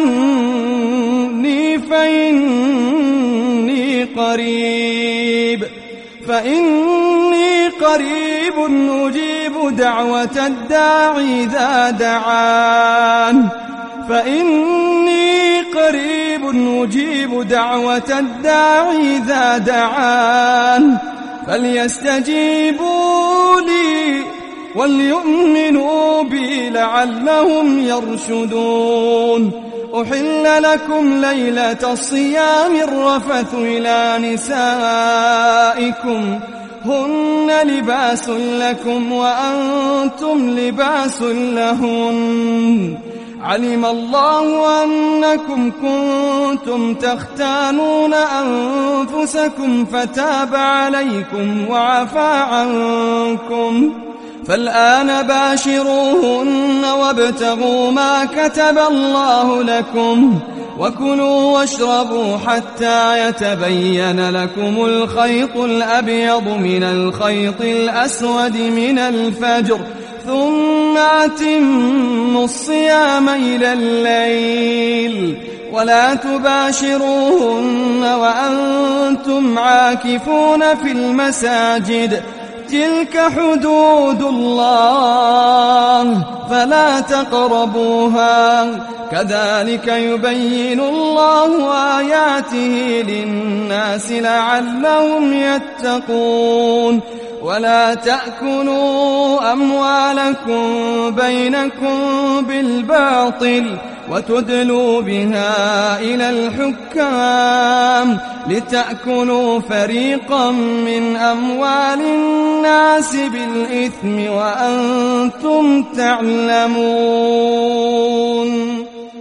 عني فإني قريب فإني قريب أجيب دعوة الداعي إذا دعان فإني قريب أجيب دعوة الداعي إذا دعان فليستجيبوا لي وليؤمنوا بي لعلهم يرشدون. أحل لكم ليلة الصيام الرفث إلى نسائكم هن لباس لكم وأنتم لباس لهن، علم الله أنكم كنتم تختانون أنفسكم فتاب عليكم وعفى عنكم، فالآن باشروهن وابتغوا ما كتب الله لكم وكلوا واشربوا حتى يتبين لكم الخيط الأبيض من الخيط الأسود من الفجر، ثم أتموا الصيام إلى الليل ولا تباشروهن وأنتم عاكفون في المساجد، تلك حدود الله فلا تقربوها، كذلك يبين الله آياته للناس لعلهم يتقون. ولا تأكلوا أموالكم بينكم بالباطل وتدلوا بها إلى الحكام لتأكلوا فريقا من أموال الناس بالإثم وأنتم تعلمون.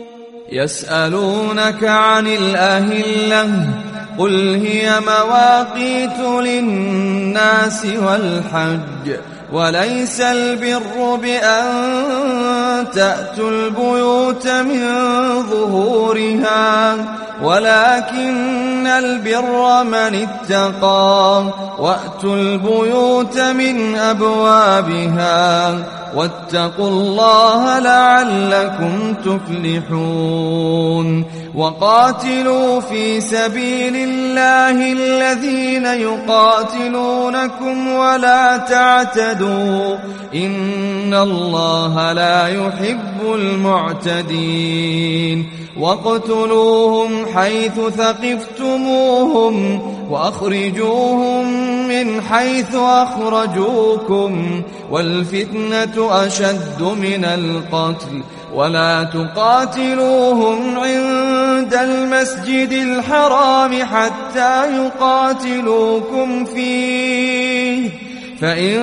يسألونك عن الأهلة قل هي مواقيت للناس والحج وليس البر بأن تأتوا البيوت من ظهورها ولكن البر من اتقى وأتوا البيوت من أبوابها واتقوا الله لعلكم تفلحون وقاتلوا في سبيل الله الذين يقاتلونكم ولا تعتدوا إن الله لا يحب المعتدين واقتلوهم حيث ثقفتموهم وأخرجوهم من حيث أخرجوكم والفتنة أشد من القتل ولا تقاتلوهم عند المسجد الحرام حتى يقاتلوكم فيه فإن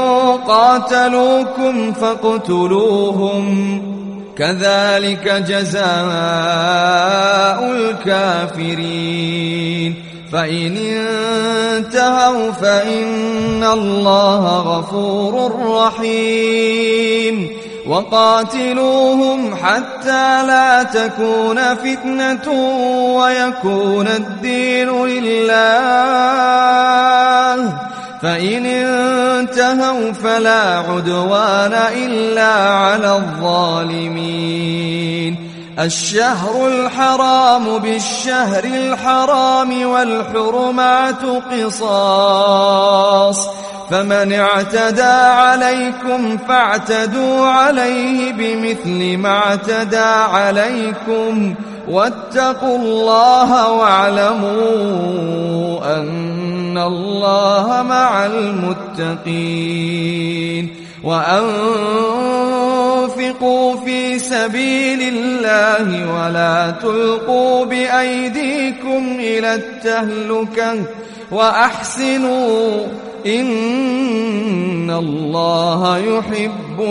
قاتلوكم فاقتلوهم كذلك جزاء الكافرين فإن انتهوا فإن الله غفور رحيم وقاتلوهم حتى لا تكون فتنة ويكون الدين لله فإن انتهوا فلا عدوان إلا على الظالمين الشهر الحرام بالشهر الحرام والحرمات قصاص فمن اعتدى عليكم فاعتدوا عليه بمثل ما اعتدى عليكم واتقوا الله واعلموا أن الله مع المتقين وأنفقوا في سبيل الله ولا تلقوا بأيديكم إلى التهلكة وأحسنوا إن الله يحب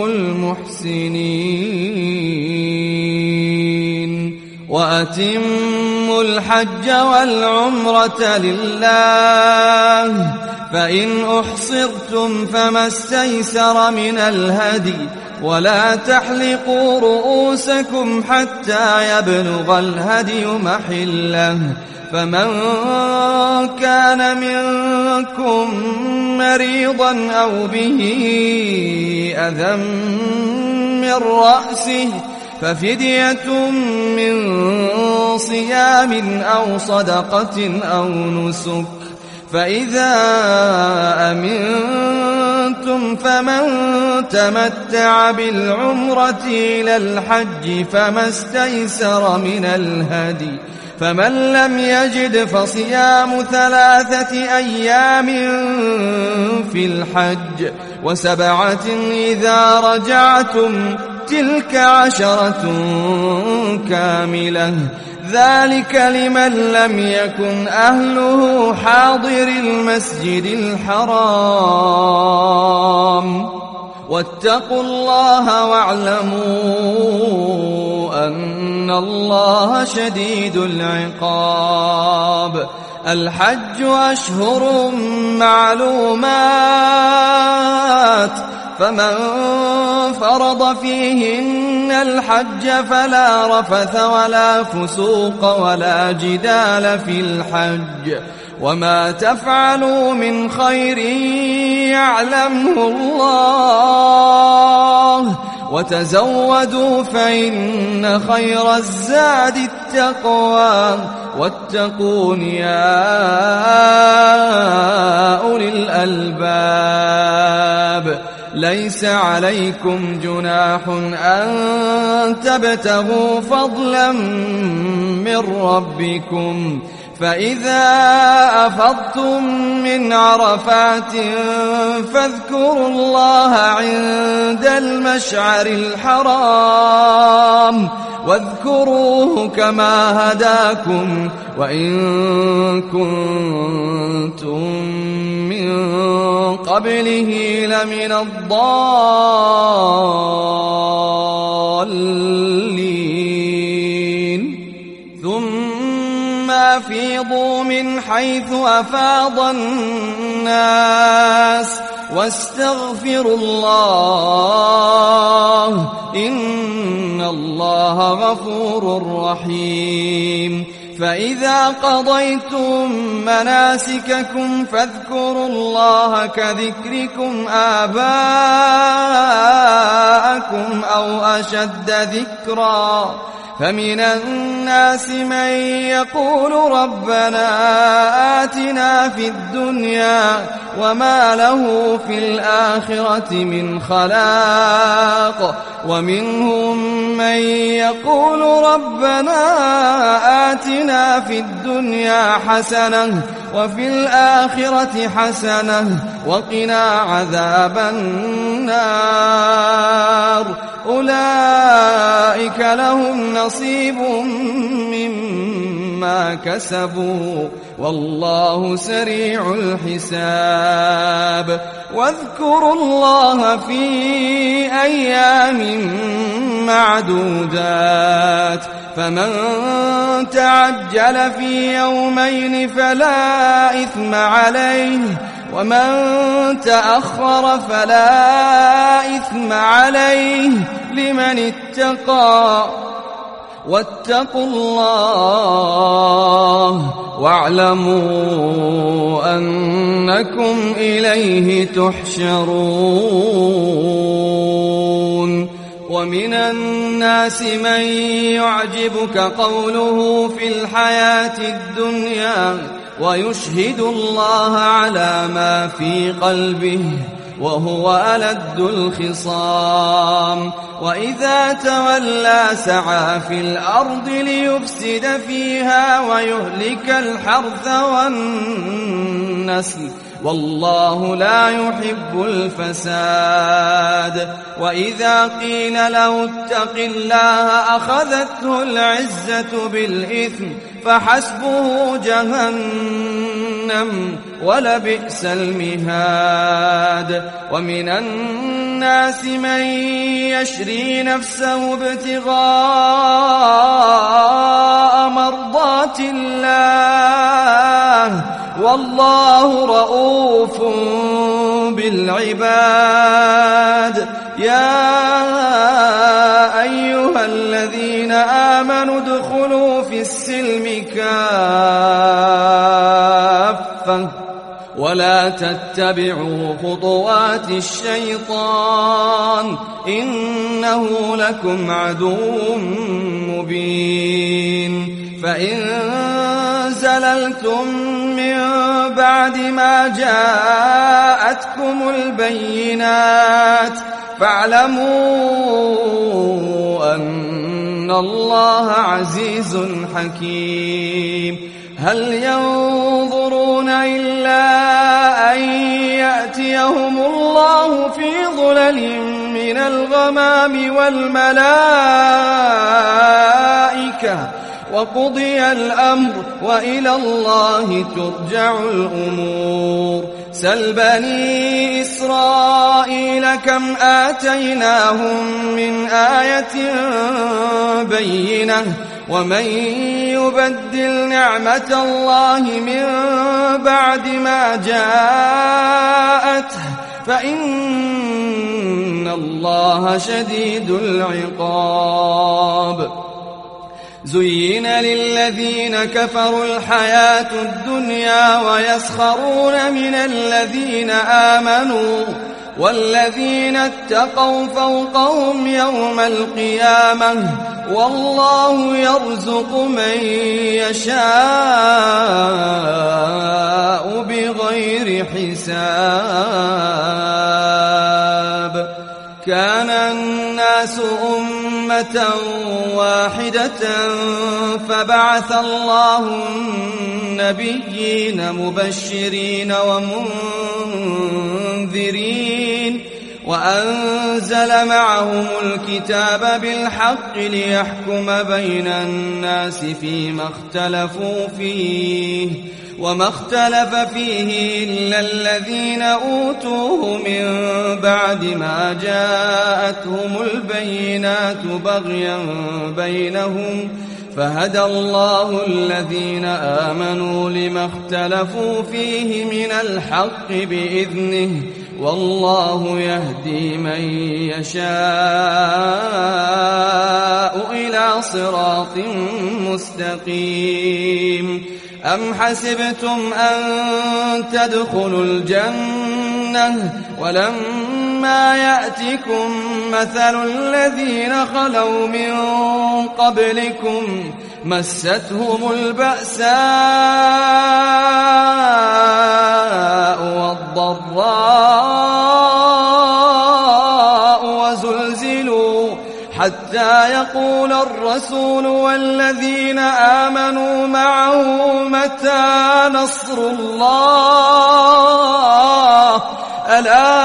المحسنين وأتموا الحج والعمرة لله فإن أحصرتم فما استيسر من الهدي ولا تحلقوا رؤوسكم حتى يبلغ الهدي محله فمن كان منكم مريضا أو به أذى من رأسه ففدية من صيام أو صدقة أو نسك فإذا أمنتم فمن تمتع بالعمرة إلى الحج فما استيسر من الهدي فمن لم يجد فصيام ثلاثة أيام في الحج وسبعة إذا رجعتم تلك عشرة كاملة ذلك لمن لم يكن أهله حاضر المسجد الحرام واتقوا الله واعلموا أن الله شديد العقاب الحج أشهر معلومات فمن فرض فيهن الحج فلا رفث ولا فسوق ولا جدال في الحج وما تفعلوا من خير يعلمه الله وتزودوا فإن خير الزاد التقوى واتقون يا أولي الألباب ليس عليكم جناح أن تبتغوا فضلا من ربكم فإذا أفضتم من عرفات فاذكروا الله عند المشعر الحرام واذكروه كما هداكم وإن كنتم من قبله لمن الضالين. 'أعوذ بالله من الشيطان الرجيم. بسم الله الرحمن الرحيم. الحج أشهر معلومات فمن فرض فيهن الحج فلا رفث ولا فسوق ولا جدال في الحج وما تفعلوا من خير يعلمه الله وتزودوا فإن خير الزاد التقوى واتقون يا أولي الألباب ليس عليكم جناح أن تبتغوا فضلا من ربكم فإذا أفضتم من عرفات فاذكروا الله عند المشعر الحرام واذكروه كما هداكم وإن كنتم من قبله لمن الضالين. أفيضوا من حيث أفاض الناس واستغفروا الله إن الله غفور رحيم. فإذا قضيتم مناسككم فاذكروا الله كذكركم آباءكم أو أشد ذكرا. فمن الناس من يقول ربنا آتنا في الدنيا وما له في الآخرة من خلاق، ومنهم من يقول ربنا آتنا في الدنيا حسنة وفي الآخرة حسنة وقنا عذاب النار. أولئك لهم نصيب مما كسبوا والله سريع الحساب. واذكروا الله في أيام معدودات، فمن تعجل في يومين فلا إثم عليه، ومن تأخر فلا إثم عليه لمن اتقى. واتقوا الله واعلموا أنكم إليه تحشرون. ومن الناس من يعجبك قوله في الحياة الدنيا ويشهد الله على ما في قلبه وهو ألد الخصام. وإذا تولى سعى في الأرض ليفسد فيها ويهلك الحرث والنسل والله لا يحب الفساد. وإذا قيل له اتق الله أخذته العزة بالإثم فحسبه جهنم ولبئس المهاد. ومن الناس من يشري نفسه ابتغاء مرضات الله والله رؤوف بالعباد. يا أيها الذين آمنوا ادخلوا في السلم كافة ولا تتبعوا خطوات الشيطان إنه لكم عدو مبين. فإن زللتم من بعد ما جاءتكم البينات فاعلموا أن الله عزيز حكيم. هل ينظرون إلا أن يأتيهم الله في ظلل من الغمام والملائكة وقضي الأمر وإلى الله ترجع الأمور. سل بني إسرائيل كم آتيناهم من آية بينة ومن يبدل نعمة الله من بعد ما جاءته فإن الله شديد العقاب. زين للذين كفروا الحياة الدنيا ويسخرون من الذين آمنوا والذين اتقوا فوقهم يوم القيامة والله يرزق من يشاء بغير حساب. كان الناس أمة واحدة فبعث الله النبيين مبشرين ومنذرين وأنزل معهم الكتاب بالحق ليحكم بين الناس فيما اختلفوا فيه وما اختلف فيه إلا الذين أوتوه من بعد ما جاءتهم البينات بغيا بينهم فهدى الله الذين آمنوا لما اختلفوا فيه من الحق بإذنه والله يهدي من يشاء إلى صراط مستقيم. أم حسبتم أن تدخلوا الجنة ولما يأتكم مثل الذين خلوا من قبلكم مستهم البأساء والضراء وزلزلوا حتى يقول الرسول والذين آمنوا معه متى نصر الله ألا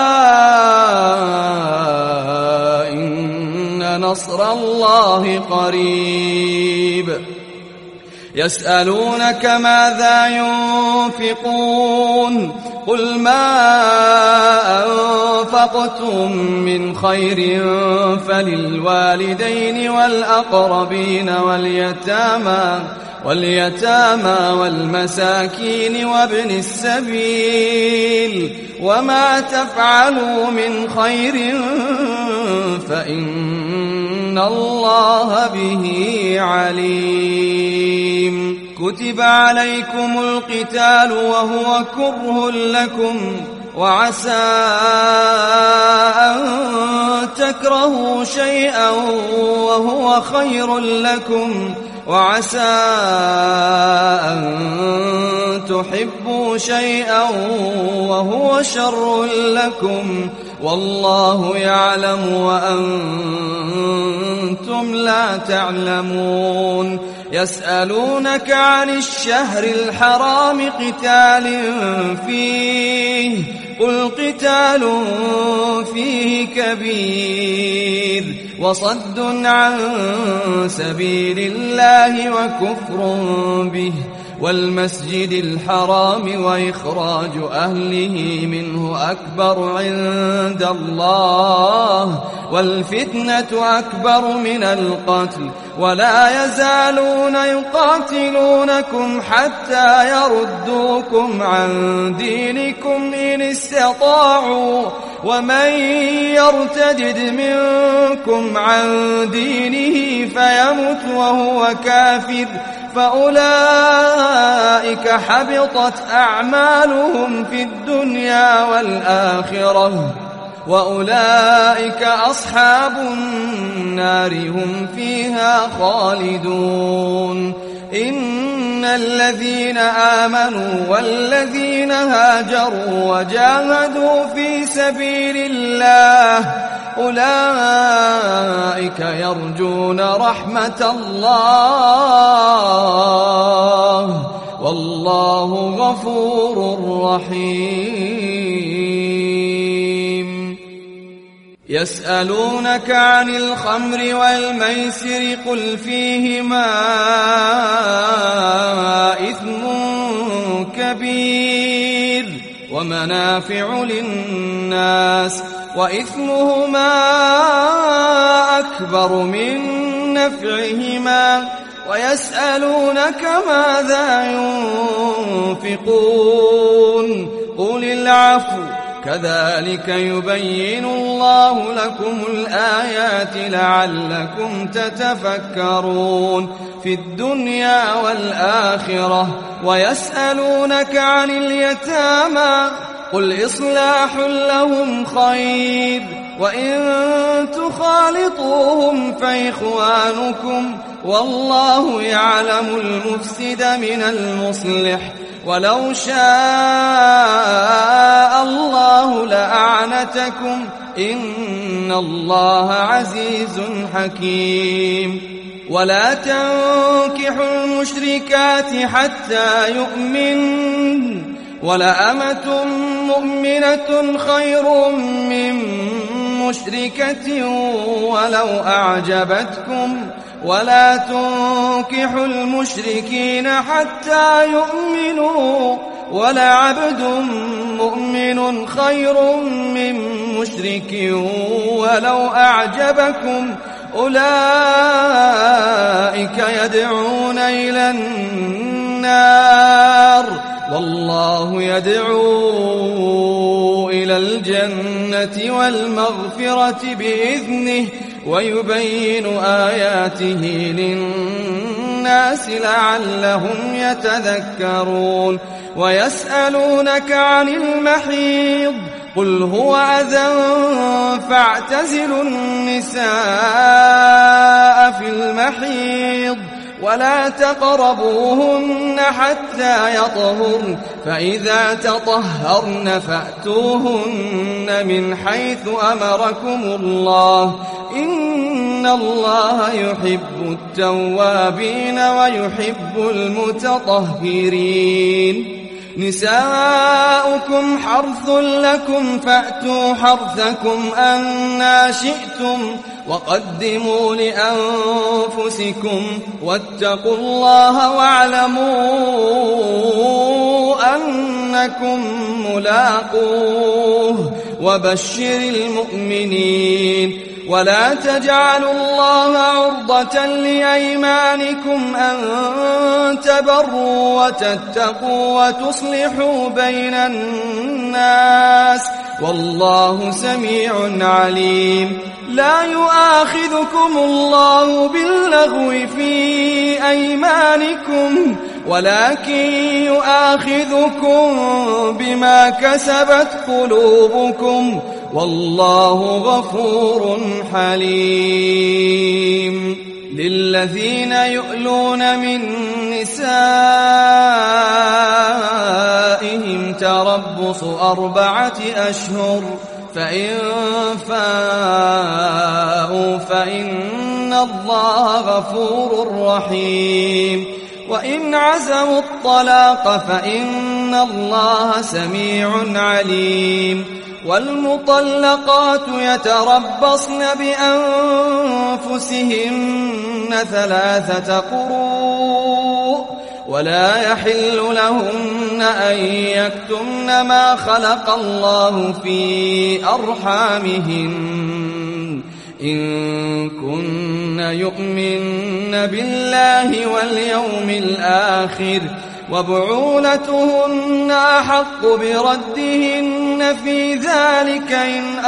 إن نصر الله قريب. يسألونك ماذا ينفقون قل ما أنفقتم من خير فللوالدين والأقربين واليتامى واليتامى والمساكين وابن السبيل وما تفعلوا من خير فإن الله به عليم. كتب عليكم القتال وهو كره لكم وعسى أن تكرهوا شيئا وهو خير لكم وعسى أن تحبوا شيئا وهو شر لكم والله يعلم وأنتم لا تعلمون. يسألونك عن الشهر الحرام قتال فيه قل قتال فيه كبير وصد عن سبيل الله وكفر به والمسجد الحرام وإخراج أهله منه أكبر عند الله والفتنة أكبر من القتل ولا يزالون يقاتلونكم حتى يردوكم عن دينكم إن استطاعوا ومن يرتدد منكم عن دينه فيمت وهو كافر فأولئك حبطت أعمالهم في الدنيا والآخرة وأولئك أصحاب النار هم فيها خالدون. إن الذين آمنوا والذين هاجروا وجاهدوا في سبيل الله أولئك يرجون رحمة الله والله غفور رحيم. يسألونك عن الخمر والميسر قل فيهما إثم كبير ومنافع للناس وإثمهما أكبر من نفعهما ويسألونك ماذا ينفقون قل العفو كذلك يبين الله لكم الآيات لعلكم تتفكرون في الدنيا والآخرة. ويسألونك عن اليتامى قل إصلاح لهم خير وإن تخالطوهم فإخوانكم والله يعلم المفسد من المصلح ولو شاء الله لأعنتكم إن الله عزيز حكيم. ولا تنكحوا المشركات حتى يؤمن ولأمة مؤمنة خير من مشركة ولو أعجبتكم ولا تنكحوا المشركين حتى يؤمنوا ولعبد مؤمن خير من مشرك ولو أعجبكم أولئك يدعون إلى النار والله يدعو إلى الجنة والمغفرة بإذنه ويبين آياته للناس لعلهم يتذكرون ويسألونك عن المحيض قل هو أذى فاعتزلوا النساء في المحيض ولا تقربوهن حتى يطهرن فإذا تطهرن فأتوهن من حيث أمركم الله إن الله يحب التوابين ويحب المتطهرين نساؤكم حرث لكم فأتوا حرثكم أنى شئتم وقدموا لأنفسكم واتقوا الله واعلموا أنكم ملاقوه وبشر المؤمنين ولا تجعلوا الله عرضة لأيمانكم أن تبروا وتتقوا وتصلحوا بين الناس والله سميع عليم لا يؤاخذكم الله باللغو في أيمانكم ولكن يؤاخذكم بما كسبت قلوبكم والله غفور حليم للذين يؤلون من نسائهم تربص أربعة أشهر فإن فاءوا فإن الله غفور رحيم وإن عزموا الطلاق فإن الله سميع عليم والمطلقات يتربصن بأنفسهن ثلاثة قروء ولا يحل لهن أن يكتمن ما خلق الله في أرحامهن إن كن يؤمن بالله واليوم الآخر وبعولتهن أحق بردهن في ذلك إن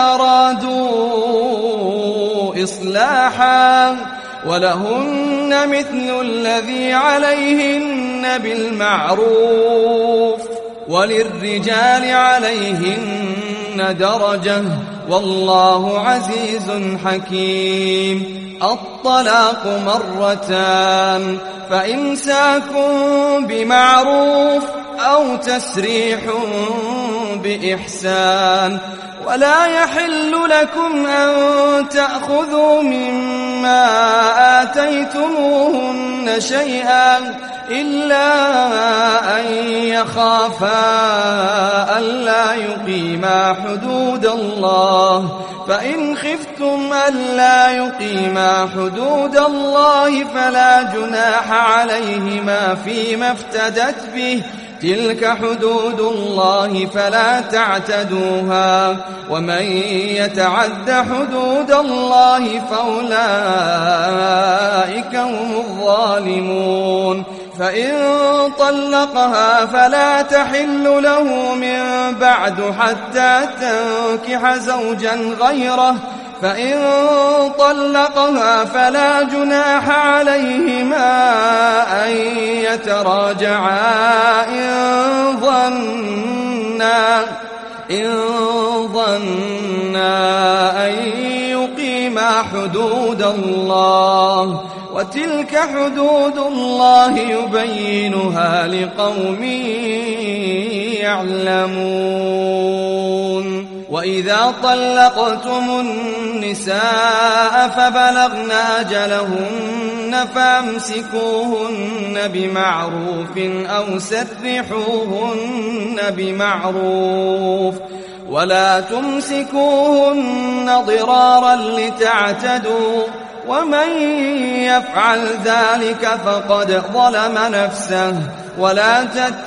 أرادوا إصلاحا ولهن مثل الذي عليهن بالمعروف وللرجال عليهن درجة والله عزيز حكيم الطلاق مرتان فإمساك بمعروف أو تسريح بإحسان ولا يحل لكم أن تأخذوا مما آتيتموهن شيئا إلا أن يخافا ألا يقيما حدود الله فإن خفتم ألا يقيما حدود الله فلا جناح عليهما فيما افتدت به تلك حدود الله فلا تعتدوها ومن يتعد حدود الله فأولئك هم الظالمون فإن طلقها فلا تحل له من بعد حتى تنكح زوجا غيره فإن طلقها فلا جناح عليهما أن يتراجعا إن ظنا إن ظنا أن يقيما حدود الله وتلك حدود الله يبينها لقوم يعلمون وإذا طلقتم النساء فبلغن أجلهن فامسكوهن بمعروف أو سرحوهن بمعروف ولا تمسكوهن ضرارا لتعتدوا ومن يفعل ذلك فقد ظلم نفسه ولا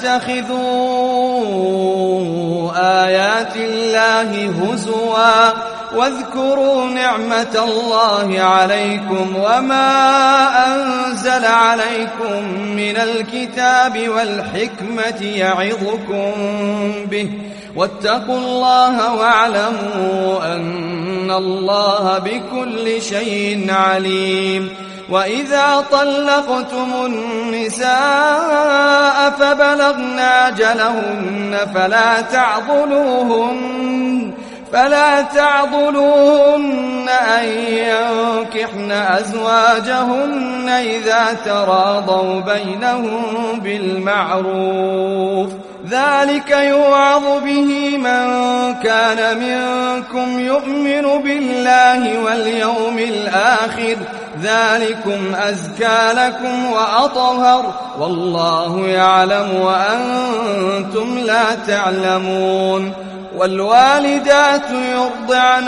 تتخذوا آيات الله هزوا واذكروا نعمة الله عليكم وما أنزل نزل عليكم من الكتاب والحكمة يعظكم به واتقوا الله واعلموا أن الله بكل شيء عليم. وإذا طلقتم النساء فبلغن أجلهن فلا تعضلوهن فلا تعضلوهن أن ينكحن أزواجهن إذا تراضوا بينهم بالمعروف، ذلك يوعظ به من كان منكم يؤمن بالله واليوم الآخر، ذلكم أزكى لكم وأطهر، والله يعلم وأنتم لا تعلمون. والوالدات يرضعن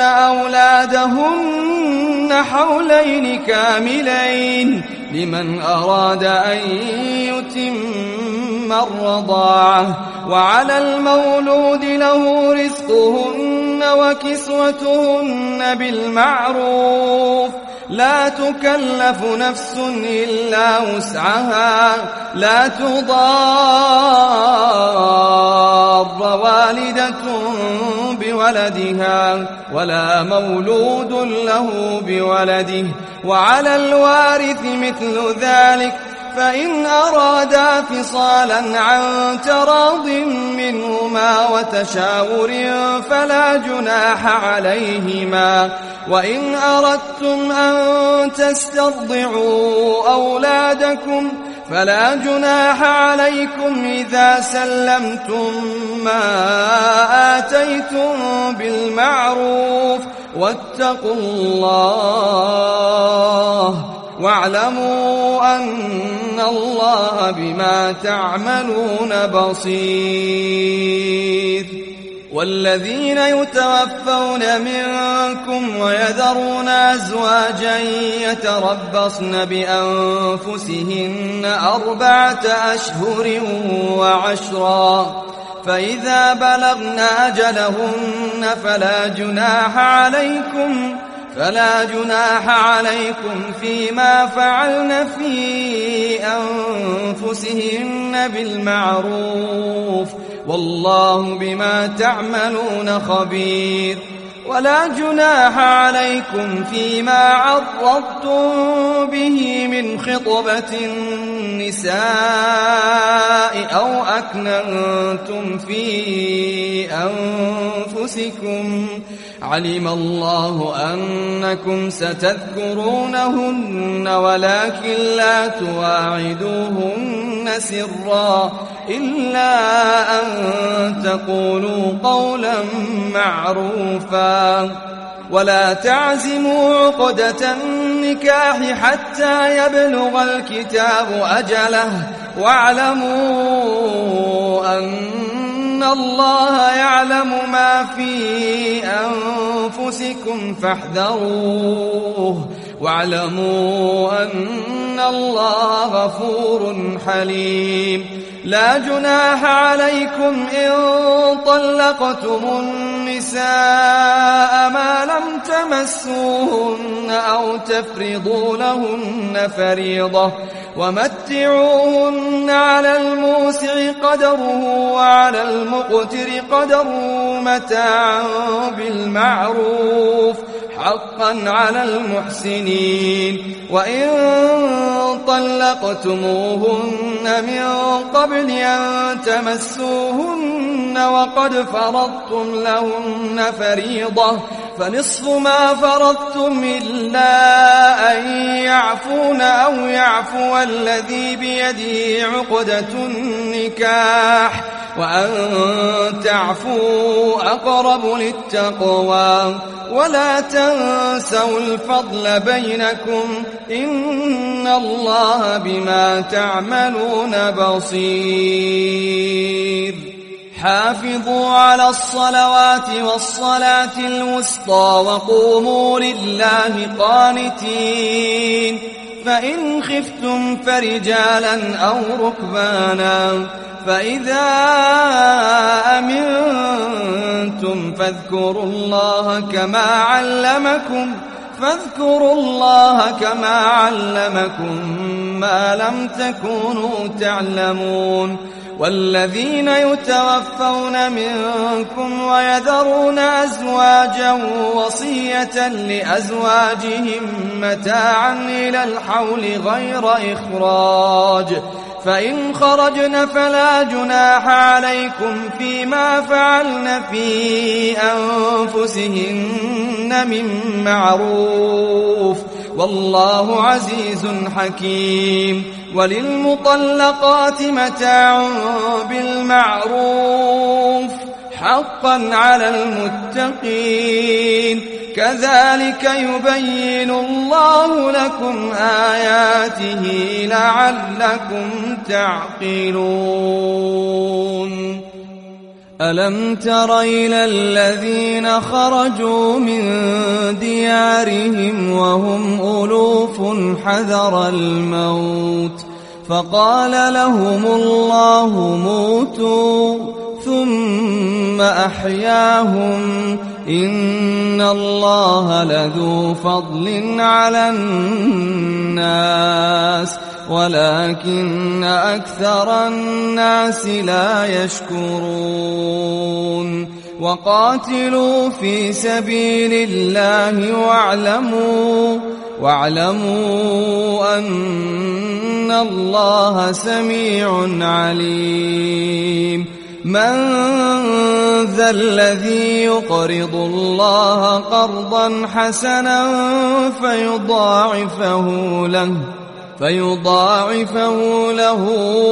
أولادهن حولين كاملين لمن أراد أن يتم الرضاعة، وعلى المولود له رزقهن وكسوتهن بالمعروف، لا تكلف نفس إلا وسعها، لا تضار والدة بولدها ولا مولود له بولده، وعلى الوارث مثل ذلك، فإن أرادا فصالا عن تراض منهما وتشاور فلا جناح عليهما. وإن أردتم أن تسترضعوا أولادكم فلا جناح عليكم إذا سلمتم ما آتيتم بالمعروف، واتقوا الله واعلموا أن الله بما تعملون بصير. والذين يتوفون منكم ويذرون أزواجا يتربصن بأنفسهن أربعة أشهر وعشرا، فإذا بلغن أجلهن فلا جناح عليكم فلا جناح عليكم فيما فعلن في أنفسهن بالمعروف، والله بما تعملون خبير. ولا جناح عليكم فيما عرضتم به من خطبة النساء أو أكننتم في أنفسكم، علم الله أنكم ستذكرونهن ولكن لا تواعدوهن سرا إلا أن تقولوا قولا معروفا. ولا تعزموا عقدة النكاح حتى يبلغ الكتاب أجله، واعلموا أن الله يعلم ما في أنفسكم فاحذروه، واعلموا أن الله غفور حليم. لا جناح عليكم إن طلقتم النساء ما لم تمسوهن أو تفرضوا لهن فريضة، ومتعوهن على الموسع قدره وعلى المقتر قدره متاعا بالمعروف حقا على المحسنين. وإن طلقتموهن من قبل أن تمسوهن وقد فرضتم لهن فريضة فنصف ما فرضتم إلا أن يعفون أو يعفو الذي بيده عقدة النكاح، وأن تعفوا أقرب للتقوى. ولا تنسوا الفضل بينكم إن الله بما تعملون بصير. حافظوا على الصلوات والصلاة الوسطى وقوموا لله قانتين، فإن خفتم فرجالا أو ركبانا، فإذا أمنتم فاذكروا الله كما علمكم فاذكروا الله كما علمكم ما لم تكونوا تعلمون. والذين يتوفون منكم ويذرون أزواجا وصية لأزواجهم متاعا إلى الحول غير إخراج، فإن خرجن فلا جناح عليكم فيما فعلن في أنفسهن من معروف، والله عزيز حكيم. وللمطلقات متاع بالمعروف حقا على المتقين، كذلك يبين الله لكم آياته لعلكم تعقلون. ألم تر إلى الذين خرجوا من ديارهم وهم ألوف حذر الموت فقال لهم الله موتوا ثم أحياهم، إن الله لذو فضل على الناس ولكن أكثر الناس لا يشكرون. وقاتلوا في سبيل الله واعلموا واعلموا أن الله سميع عليم. من ذا الذي يقرض الله قرضا حسنا فيضاعفه له فيضاعفه له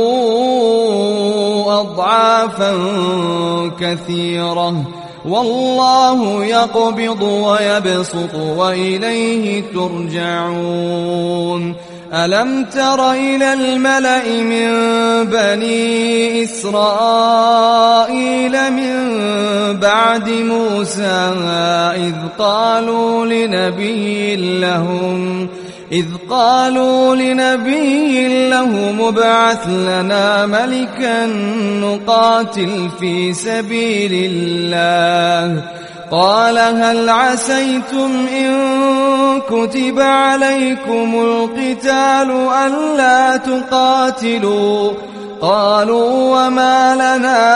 أضعافا كثيرة، والله يقبض ويبسط وإليه ترجعون. ألم تر إلى الملأ من بني إسرائيل من بعد موسى إذ قالوا لنبي لهم إذ قالوا لنبي لهم ابعث لنا ملكا نقاتل في سبيل الله، قال هل عسيتم إن كتب عليكم القتال ألا تقاتلوا؟ قالوا وما لنا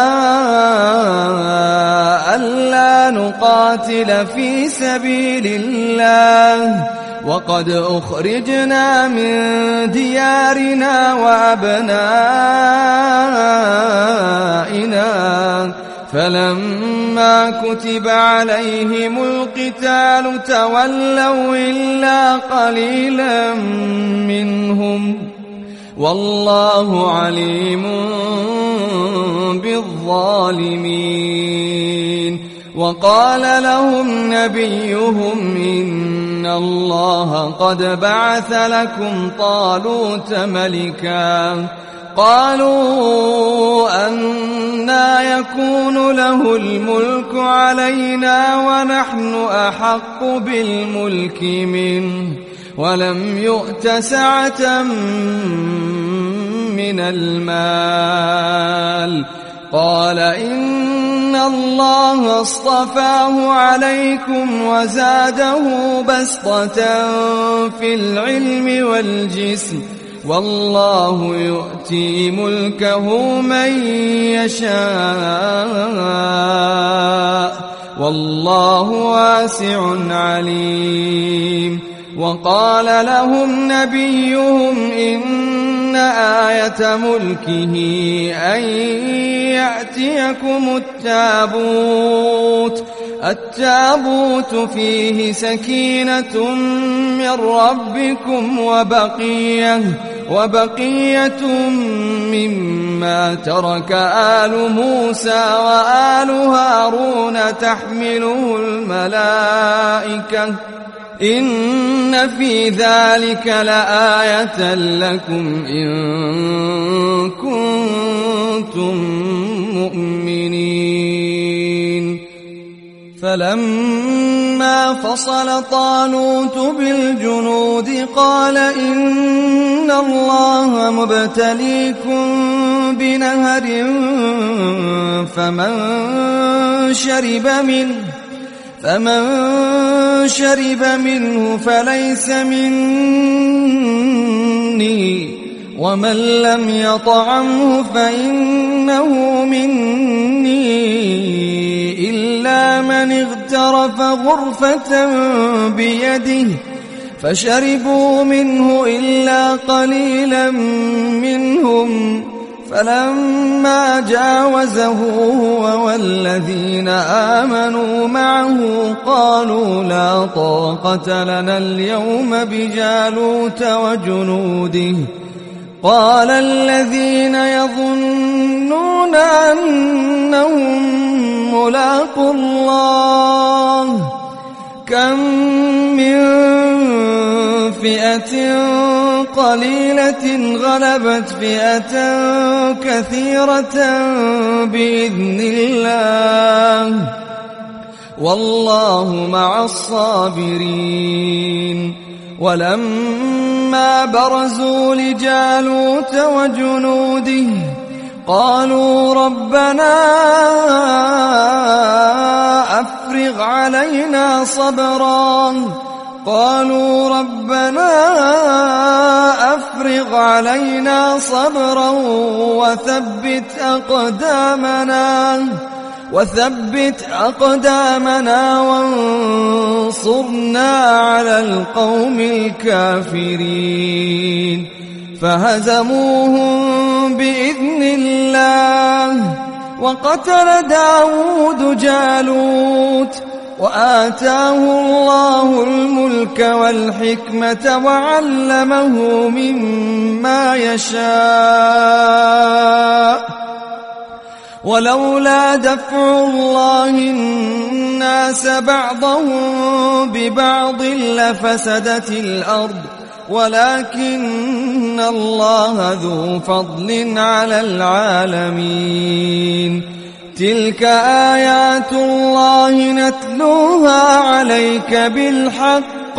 ألا نقاتل في سبيل الله وقد أخرجنا من ديارنا وأبنائنا، فلما كتب عليهم القتال تولوا إلا قليلا منهم، والله عليم بالظالمين. وقال لهم نبيهم إن الله قد بعث لكم طالوت ملكا، قالوا أنى يكون له الملك علينا ونحن أحق بالملك منه ولم يؤت سعة من المال، قال إن الله اصطفاه عليكم وزاده بسطة في العلم والجسم، والله يؤتي ملكه من يشاء والله واسع عليم. وقال لهم نبيهم إن آية ملكه أن يأتيكم التابوت التابوت فيه سكينة من ربكم وبقية وبقية مما ترك آل موسى وآل هارون تحمله الملائكة، إن في ذلك لآية لكم إن كنتم مؤمنين. فلما فصل طالوت بالجنود قال إن الله مبتليكم بنهر فمن شرب منه فمن شرب منه فليس مني ومن لم يطعمه فإنه مني إلا من اغترف غرفة بيده فشربوا منه إلا قليلا منهم فلما جاوزه هو والذين آمنوا معه قالوا لا طاقة لنا اليوم بجالوت وجنوده قال الذين يظنون أنهم ملاقو الله كم من فئة قليلة غلبت فئة كثيرة بإذن الله والله مع الصابرين ولما برزوا لجالوت وجنوده قالوا ربنا أفرغ علينا صبرا قالوا ربنا أفرغ علينا صبرا وثبت أقدامنا وثبت أقدامنا وانصرنا على القوم الكافرين فهزموهم بإذن الله وقتل داود جالوت وآتاه الله الملك والحكمة وعلمه مما يشاء ولولا دفع الله الناس بعضهم ببعض لفسدت الأرض ولكن الله ذو فضل على العالمين تلك آيات الله نتلوها عليك بالحق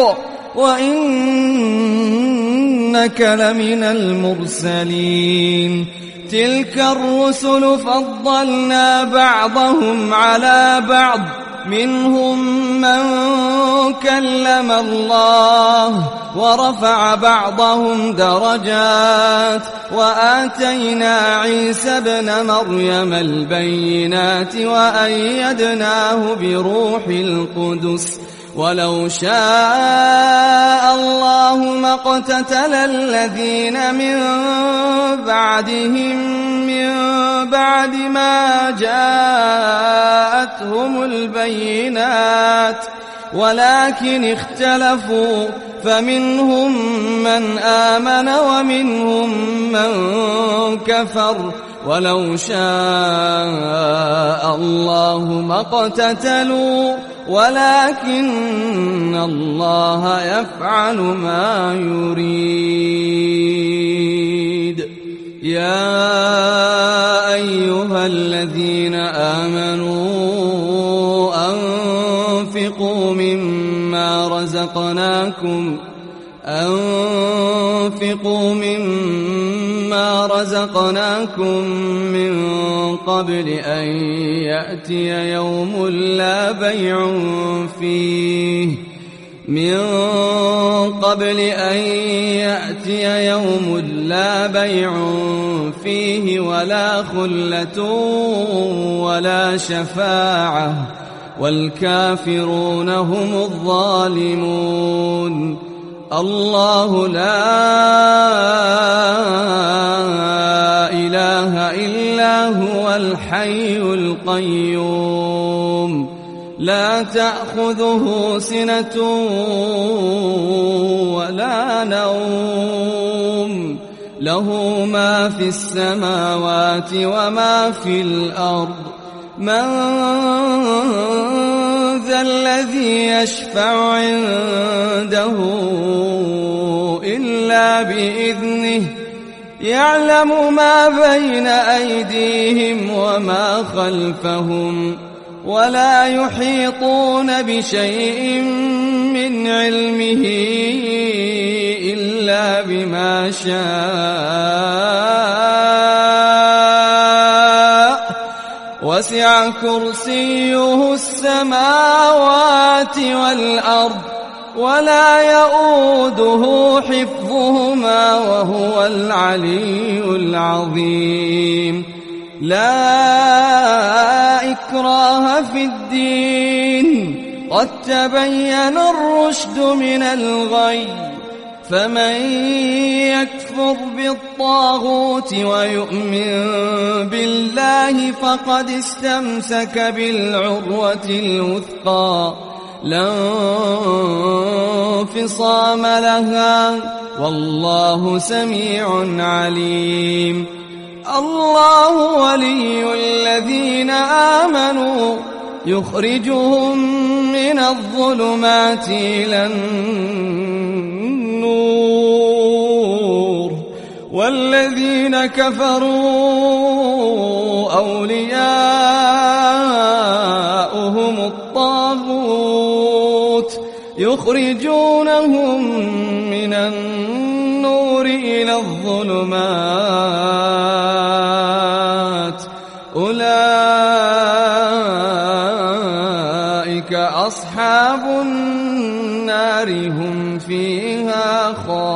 وإنك لمن المرسلين تلك الرسل فضلنا بعضهم على بعض منهم من كلم الله ورفع بعضهم درجات وآتينا عيسى ابن مريم البينات وأيدناه بروح القدس ولو شاء الله ما اقتتل الذين من بعدهم من بعد ما جاءتهم البينات ولكن اختلفوا فمنهم من آمن ومنهم من كفر ولو شاء الله ما اقتتلوا ولكن الله يفعل ما يريد يا أيها الذين آمنوا أنفقوا مما رزقناكم أنفقوا مما رزقناكم من قبل أن يأتي يوم لا بيع فيه من قبل أن يأتي يوم لا بيع فيه ولا خلة ولا شفاعة والكافرون هم الظالمون الله لا إله إلا هو الحي القيوم لا تأخذه سنة ولا نوم له ما في السماوات وما في الأرض من ذا الذي يشفع عنده إلا بإذنه يعلم ما بين أيديهم وما خلفهم ولا يحيطون بشيء من علمه إلا بما شاء وسع كرسيه السماوات والأرض ولا يؤوده حفظهما وهو العلي العظيم. لا إكراه في الدين قد تبين الرشد من الغي، فمن يكفر بالطاغوت ويؤمن بالله فقد استمسك بالعروة الوثقى لا انفصام لها، والله سميع عليم. الله ولي الذين آمنوا يخرجهم من الظلمات إلى النور، والذين كفروا أولياؤهم الطاغوت يخرجونهم من النور إلى الظلمات، أولئك أصحاب النار هم فيها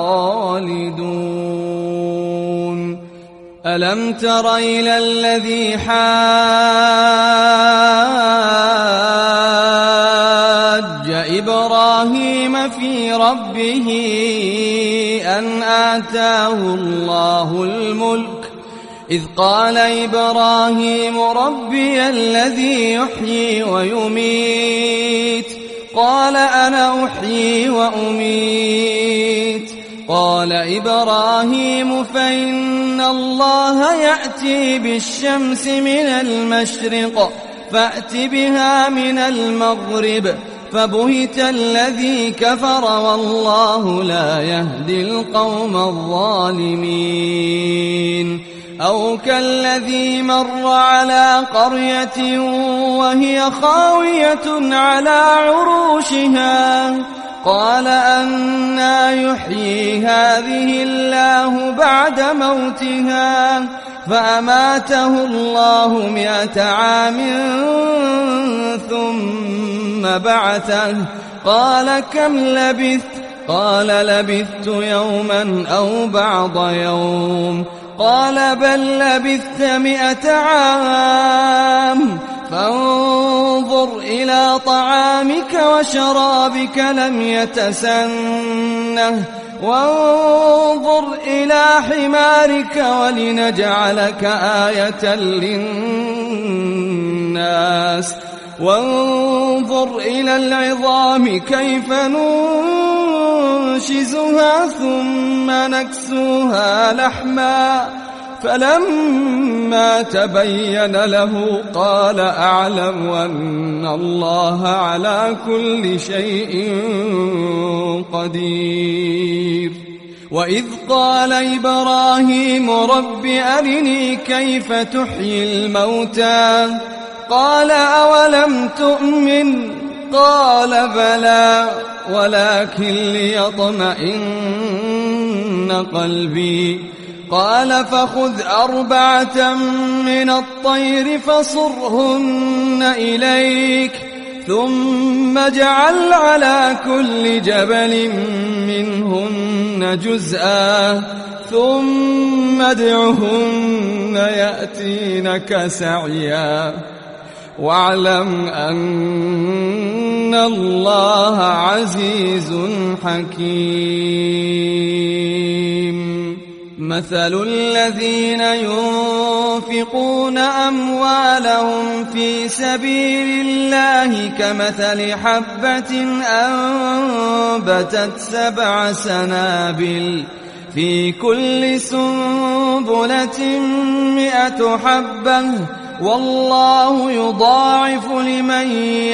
خالدون. ألم تر إلى الذي حاج إبراهيم في ربه أن آتاه الله الملك، إذ قال إبراهيم ربي الذي يحيي ويميت، قال أنا أحيي وأميت. قال إبراهيم فإن الله يأتي بالشمس من المشرق فأت بها من المغرب، فبهت الذي كفر والله لا يهدي القوم الظالمين. أو كالذي مر على قرية وهي خاوية على عروشها، قال أنى يحيي هذه الله بعد موتها، فأماته الله مئة عام ثم بعثه، قال كم لبثت؟ قال لبثت يوما أو بعض يوم، قال بل لبثت مئة عام، فانظر إلى طعامك وشرابك لم يتسنه، وانظر إلى حمارك ولنجعلك آية للناس، وانظر إلى العظام كيف ننشزها ثم نكسوها لحما، فلما تبين له قال أعلم أن الله على كل شيء قدير. وإذ قال إبراهيم رب أرني كيف تحيي الموتى، قال أولم تؤمن؟ قال بلى ولكن ليطمئن قلبي. قال فخذ أربعة من الطير فصرهن إليك، ثم اجعل على كل جبل منهن جزءا، ثم ادعهن يأتينك سعيا، واعلم أن الله عزيز حكيم. مثل الذين ينفقون أموالهم في سبيل الله كمثل حبة أنبتت سبع سنابل في كل سنبلة مئة حبة، والله يضاعف لمن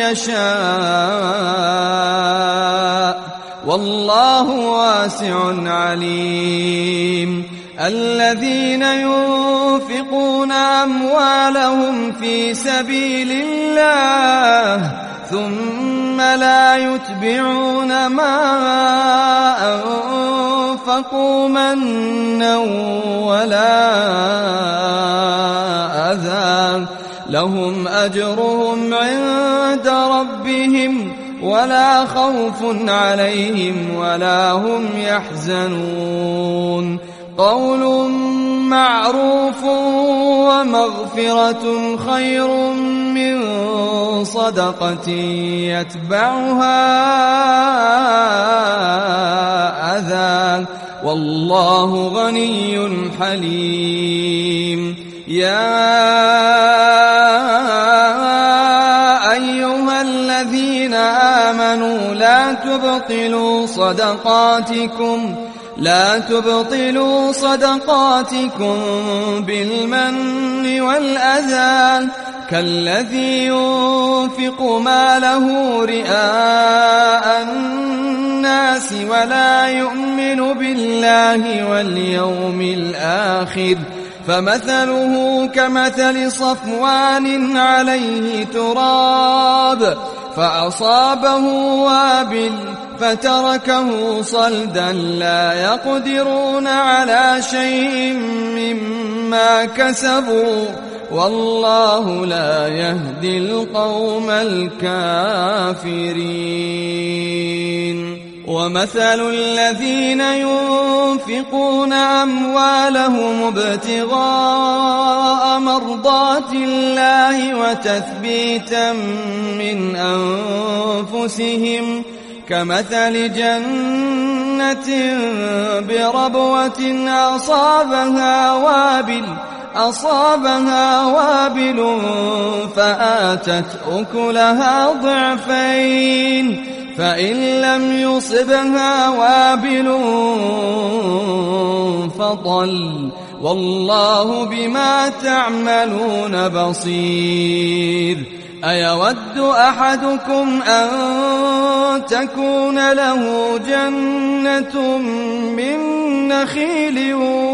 يشاء، والله واسع عليم. الذين ينفقون أموالهم في سبيل الله ثم لا يتبعون ما أنفقوا منا ولا أذى لهم أجرهم عند ربهم ولا خوف عليهم ولا هم يحزنون قول معروف ومغفرة خير من صدقة يتبعها أذى والله غني حليم يا أيها الذين آمنوا لا تبطلوا صدقاتكم لا تبطلوا صدقاتكم بالمن والأذى كالذي ينفق ماله رئاء الناس ولا يؤمن بالله واليوم الآخر فمثله كمثل صفوان عليه تراب فأصابه وابل فتركه صلدا لا يقدرون على شيء مما كسبوا والله لا يهدي القوم الكافرين ومثل الذين ينفقون أموالهم ابتغاء مرضات الله وتثبيتا من أنفسهم كمثل جنة بربوة أصابها وابل أصابها وابل فآتت أكلها ضعفين فإن لم يصبها وابل فطل والله بما تعملون بصير أيود أحدكم أن تكون له جنة من نخيل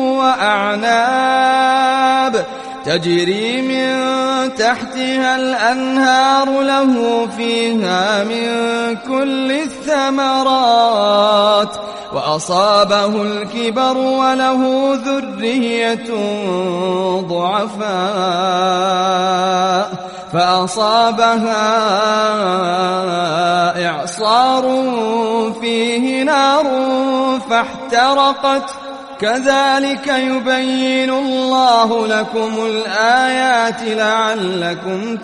وأعناب تجري من تحتها الأنهار له فيها من كل الثمرات وأصابه الكبر وله ذرية ضعفاء فأصابها إعصار فيه نار فاحترقت كذلك يبين الله لكم الآيات لعلكم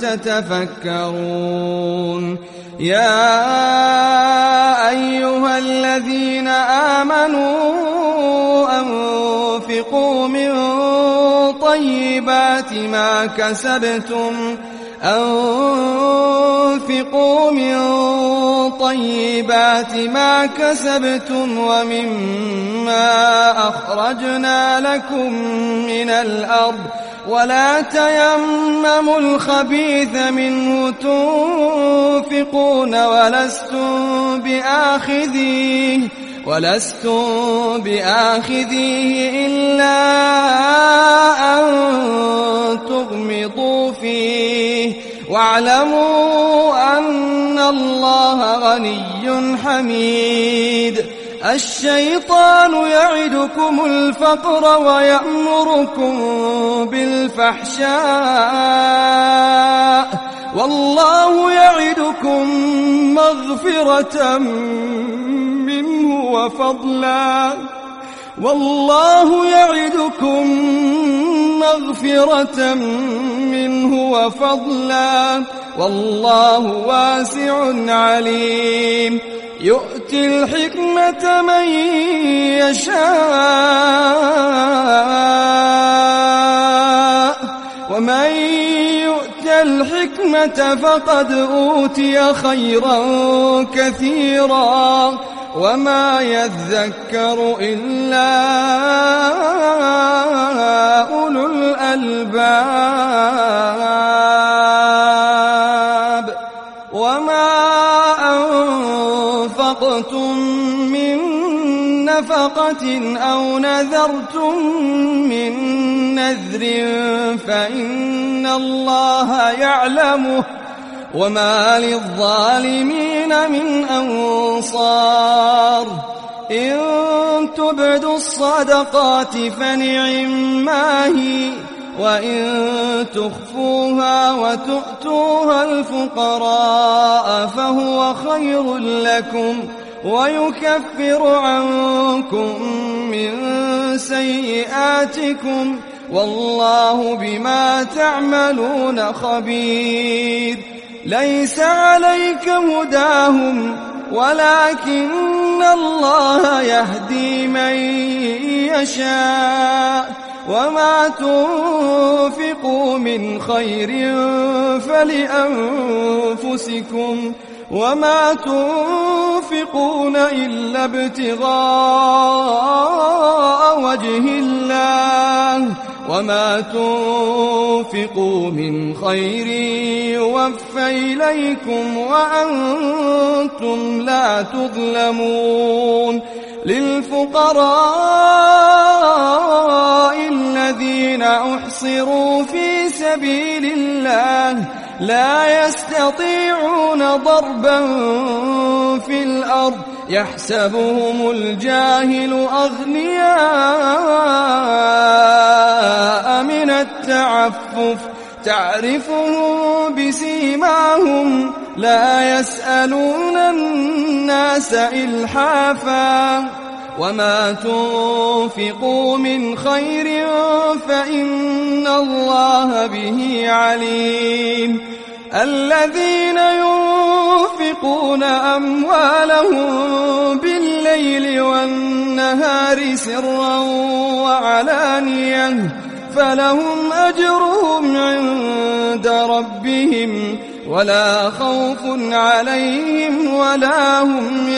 تتفكرون يا أيها الذين آمنوا أنفقوا من طيبات ما كسبتم أنفقوا من طيبات ما كسبتم ومما أخرجنا لكم من الأرض ولا تيمموا الخبيث منه تنفقون ولستم بآخذيه ولستم بآخذيه إلا أن تغمضوا فيه واعلموا أن الله غني حميد الشيطان يعدكم الفقر ويأمركم بالفحشاء والله يعدكم مغفرة منه وفضلا والله يعدكم مغفرة منه وفضلا والله واسع عليم يؤتي الحكمة من يشاء ومن يؤت الحكمة فقد أوتي خيرا كثيرا وما يذكر إلا أولو الألباب وما أنفقتم من نفقة أو نذرتم من نذر فإن الله يعلمه وما للظالمين من أنصار إن تبدوا الصدقات فنعما هي وإن تخفوها وتؤتوها الفقراء فهو خير لكم ويكفر عنكم من سيئاتكم والله بما تعملون خبير. ليس عليك هداهم ولكن الله يهدي من يشاء وما تنفقوا من خير فلأنفسكم وما تنفقون إلا ابتغاء وجه الله وما تنفقوا من خير يوفى إليكم وأنتم لا تظلمون. للفقراء الذين أحصروا في سبيل الله لا يستطيعون ضربا في الأرض يحسبهم الجاهل أغنياء من التعفف تعرفهم بسيماهم لا يسألون الناس إلحافا وما تنفقوا من خير فإن الله به عليم. الذين ينفقون أموالهم بالليل والنهار سرا وعلانية فلهم أجرهم عند ربهم ولا خوف عليهم ولا هم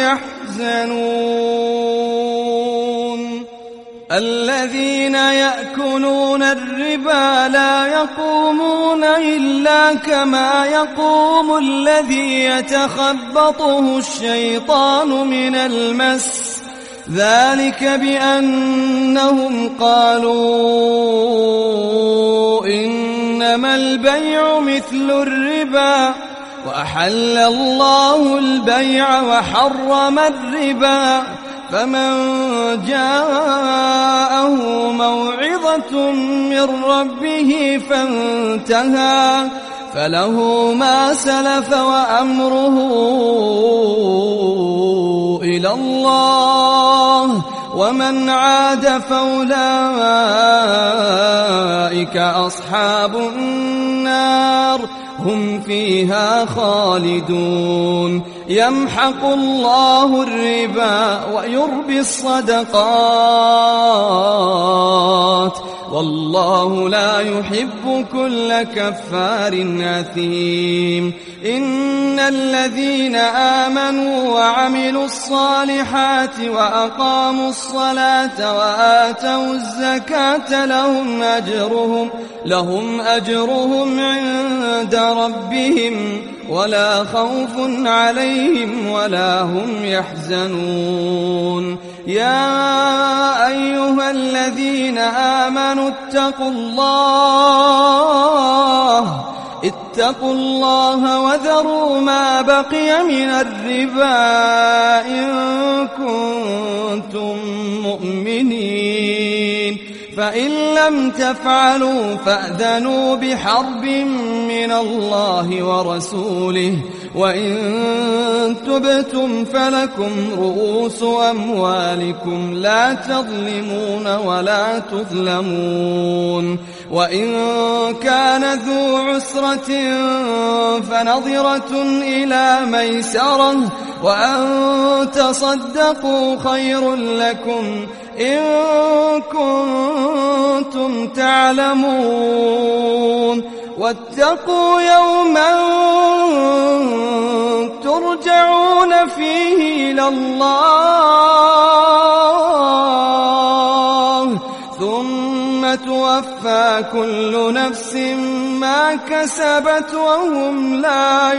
يحزنون. الذين يأكلون الربا لا يقومون إلا كما يقوم الذي يتخبطه الشيطان من المس ذلك بأنهم قالوا إنما البيع مثل الربا وأحل الله البيع وحرم الربا فمن جاءه موعظة من ربه فانتهى فله ما سلف وأمره إلى الله ومن عاد فأولئك أصحاب النار هم فيها خالدون. يمحق الله الربا ويربي الصدقات والله لا يحب كل كفار أثيم. إن الذين آمنوا وعملوا الصالحات وأقاموا الصلاة وآتوا الزكاة لهم أجرهم لهم أجرهم عند ربهم ولا خوف عليهم ولا هم يحزنون. يا أيها الذين آمنوا اتقوا الله اتقوا الله وذروا ما بقي من الربا إن كنتم مؤمنين فإن لم تفعلوا فأذنوا بحرب من الله ورسوله وإن تبتم فلكم رؤوس أموالكم لا تظلمون ولا تظلمون. وإن كان ذو عسرة فنظرة إلى ميسرة وأن تصدقوا خير لكم إن كنتم تعلمون. واتقوا يوما ترجعون فيه إلى الله ثم توفى كل نفس ما كسبت وهم لا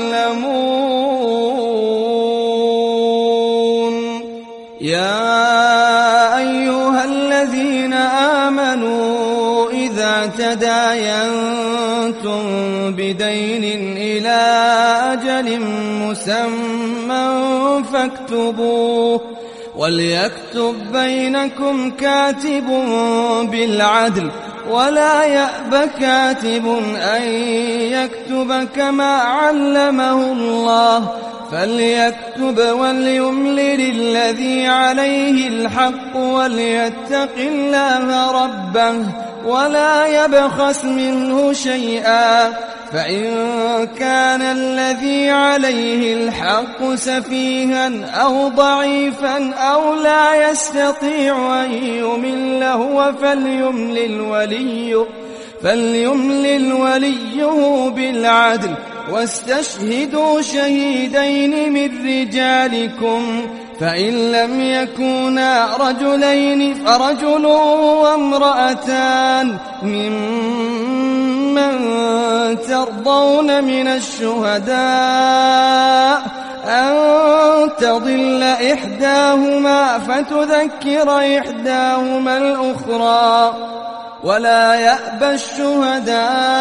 يظلمون. يا أيها الذين آمنوا إذا تداينتم بدين إلى أجل مسمى فاكتبوه وليكتب بينكم كاتب بالعدل ولا يأب كاتب أن يكتب كما علمه الله فليكتب وليملل الذي عليه الحق وليتق الله ربه ولا يبخس منه شيئا فإن كان الذي عليه الحق سفيها أو ضعيفا أو لا يستطيع أن يمل هو فليملل وليه فليملل وليه بالعدل واستشهدوا شهيدين من رجالكم فإن لم يكونا رجلين فرجل وامرأتان ممن ترضون من الشهداء أن تضل إحداهما فتذكر إحداهما الأخرى ولا يأبى الشهداء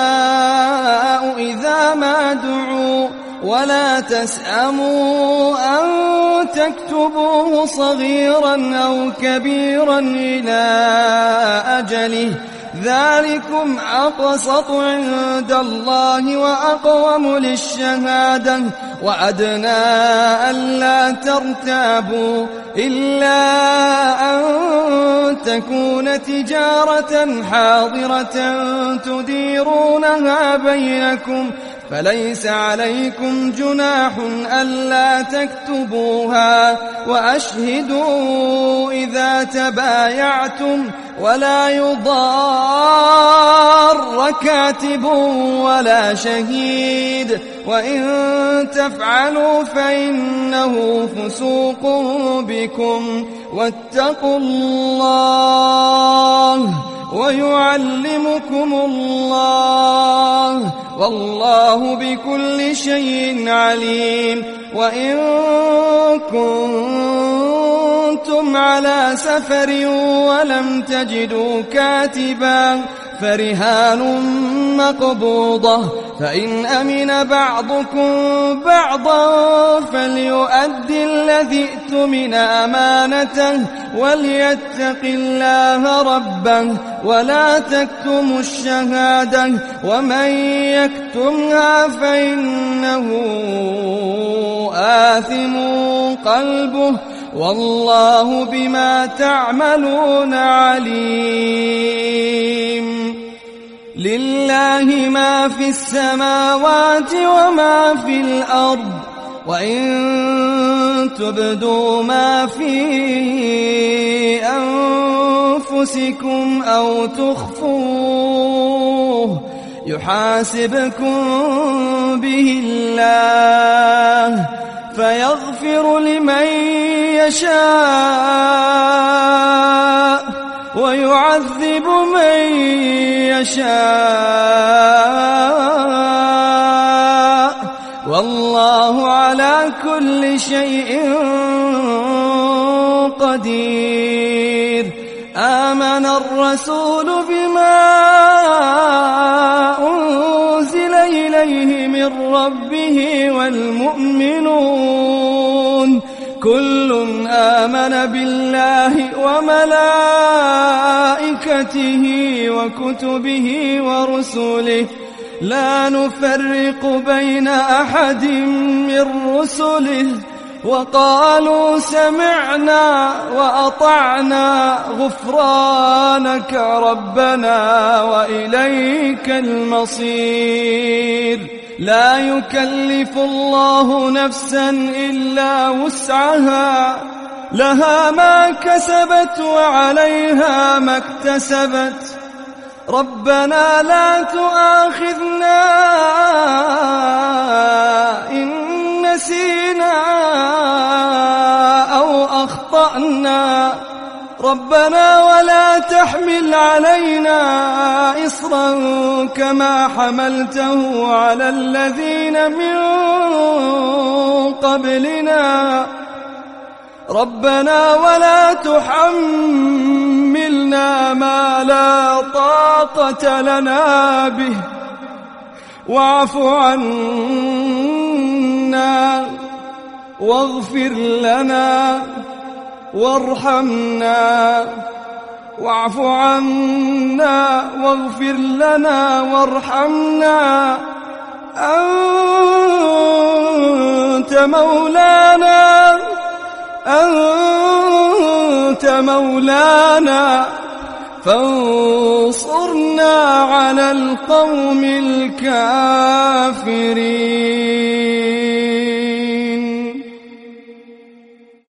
إذا ما دعوا ولا تسأموا أن تكتبوه صغيرا أو كبيرا إلى أجله ذلكم أقسط عند الله وأقوم للشهادة وأدنى ألا ترتابوا إلا أن تكون تجارة حاضرة تديرونها بينكم فليس عليكم جناح ألا تكتبوها وأشهدوا إذا تبايعتم ولا يضار كاتب ولا شهيد وإن تفعلوا فإنه فسوق بكم واتقوا الله ويعلمكم الله والله بكل شيء عليم وإن كنتم على سفر ولم تجدوا كاتبا فرهان مقبوضة فإن أمن بعضكم بعضا فليؤدي الذي ائتمن أمانته وليتق الله ربه ولا تكتموا الشهادة ومن يكتمها فإنه آثم قلبه والله بما تعملون عليم لله ما في السماوات وما في الأرض وإن تبدوا ما في أنفسكم أو تخفوه يحاسبكم به الله فيغفر لمن يشاء ويعذب من يشاء والله على كل شيء قدير آمن الرسول بما أنزل إليه من ربه والمؤمنون كل آمن بالله وملائكته وكتبه ورسله لا نفرق بين أحد من رسله وقالوا سمعنا وأطعنا غفرانك ربنا وإليك المصير لا يكلف الله نفسا إلا وسعها لها ما كسبت وعليها ما اكتسبت ربنا لا تؤاخذنا إن نسينا أو أخطأنا ربنا ولا تحمل علينا إصرا كما حملته على الذين من قبلنا ربنا ولا تحملنا ما لا طاقة لنا به واعف عنا واغفر لنا وارحمنا واعف عنا واغفر لنا وارحمنا، أنت مولانا أنت مولانا فانصرنا على القوم الكافرين.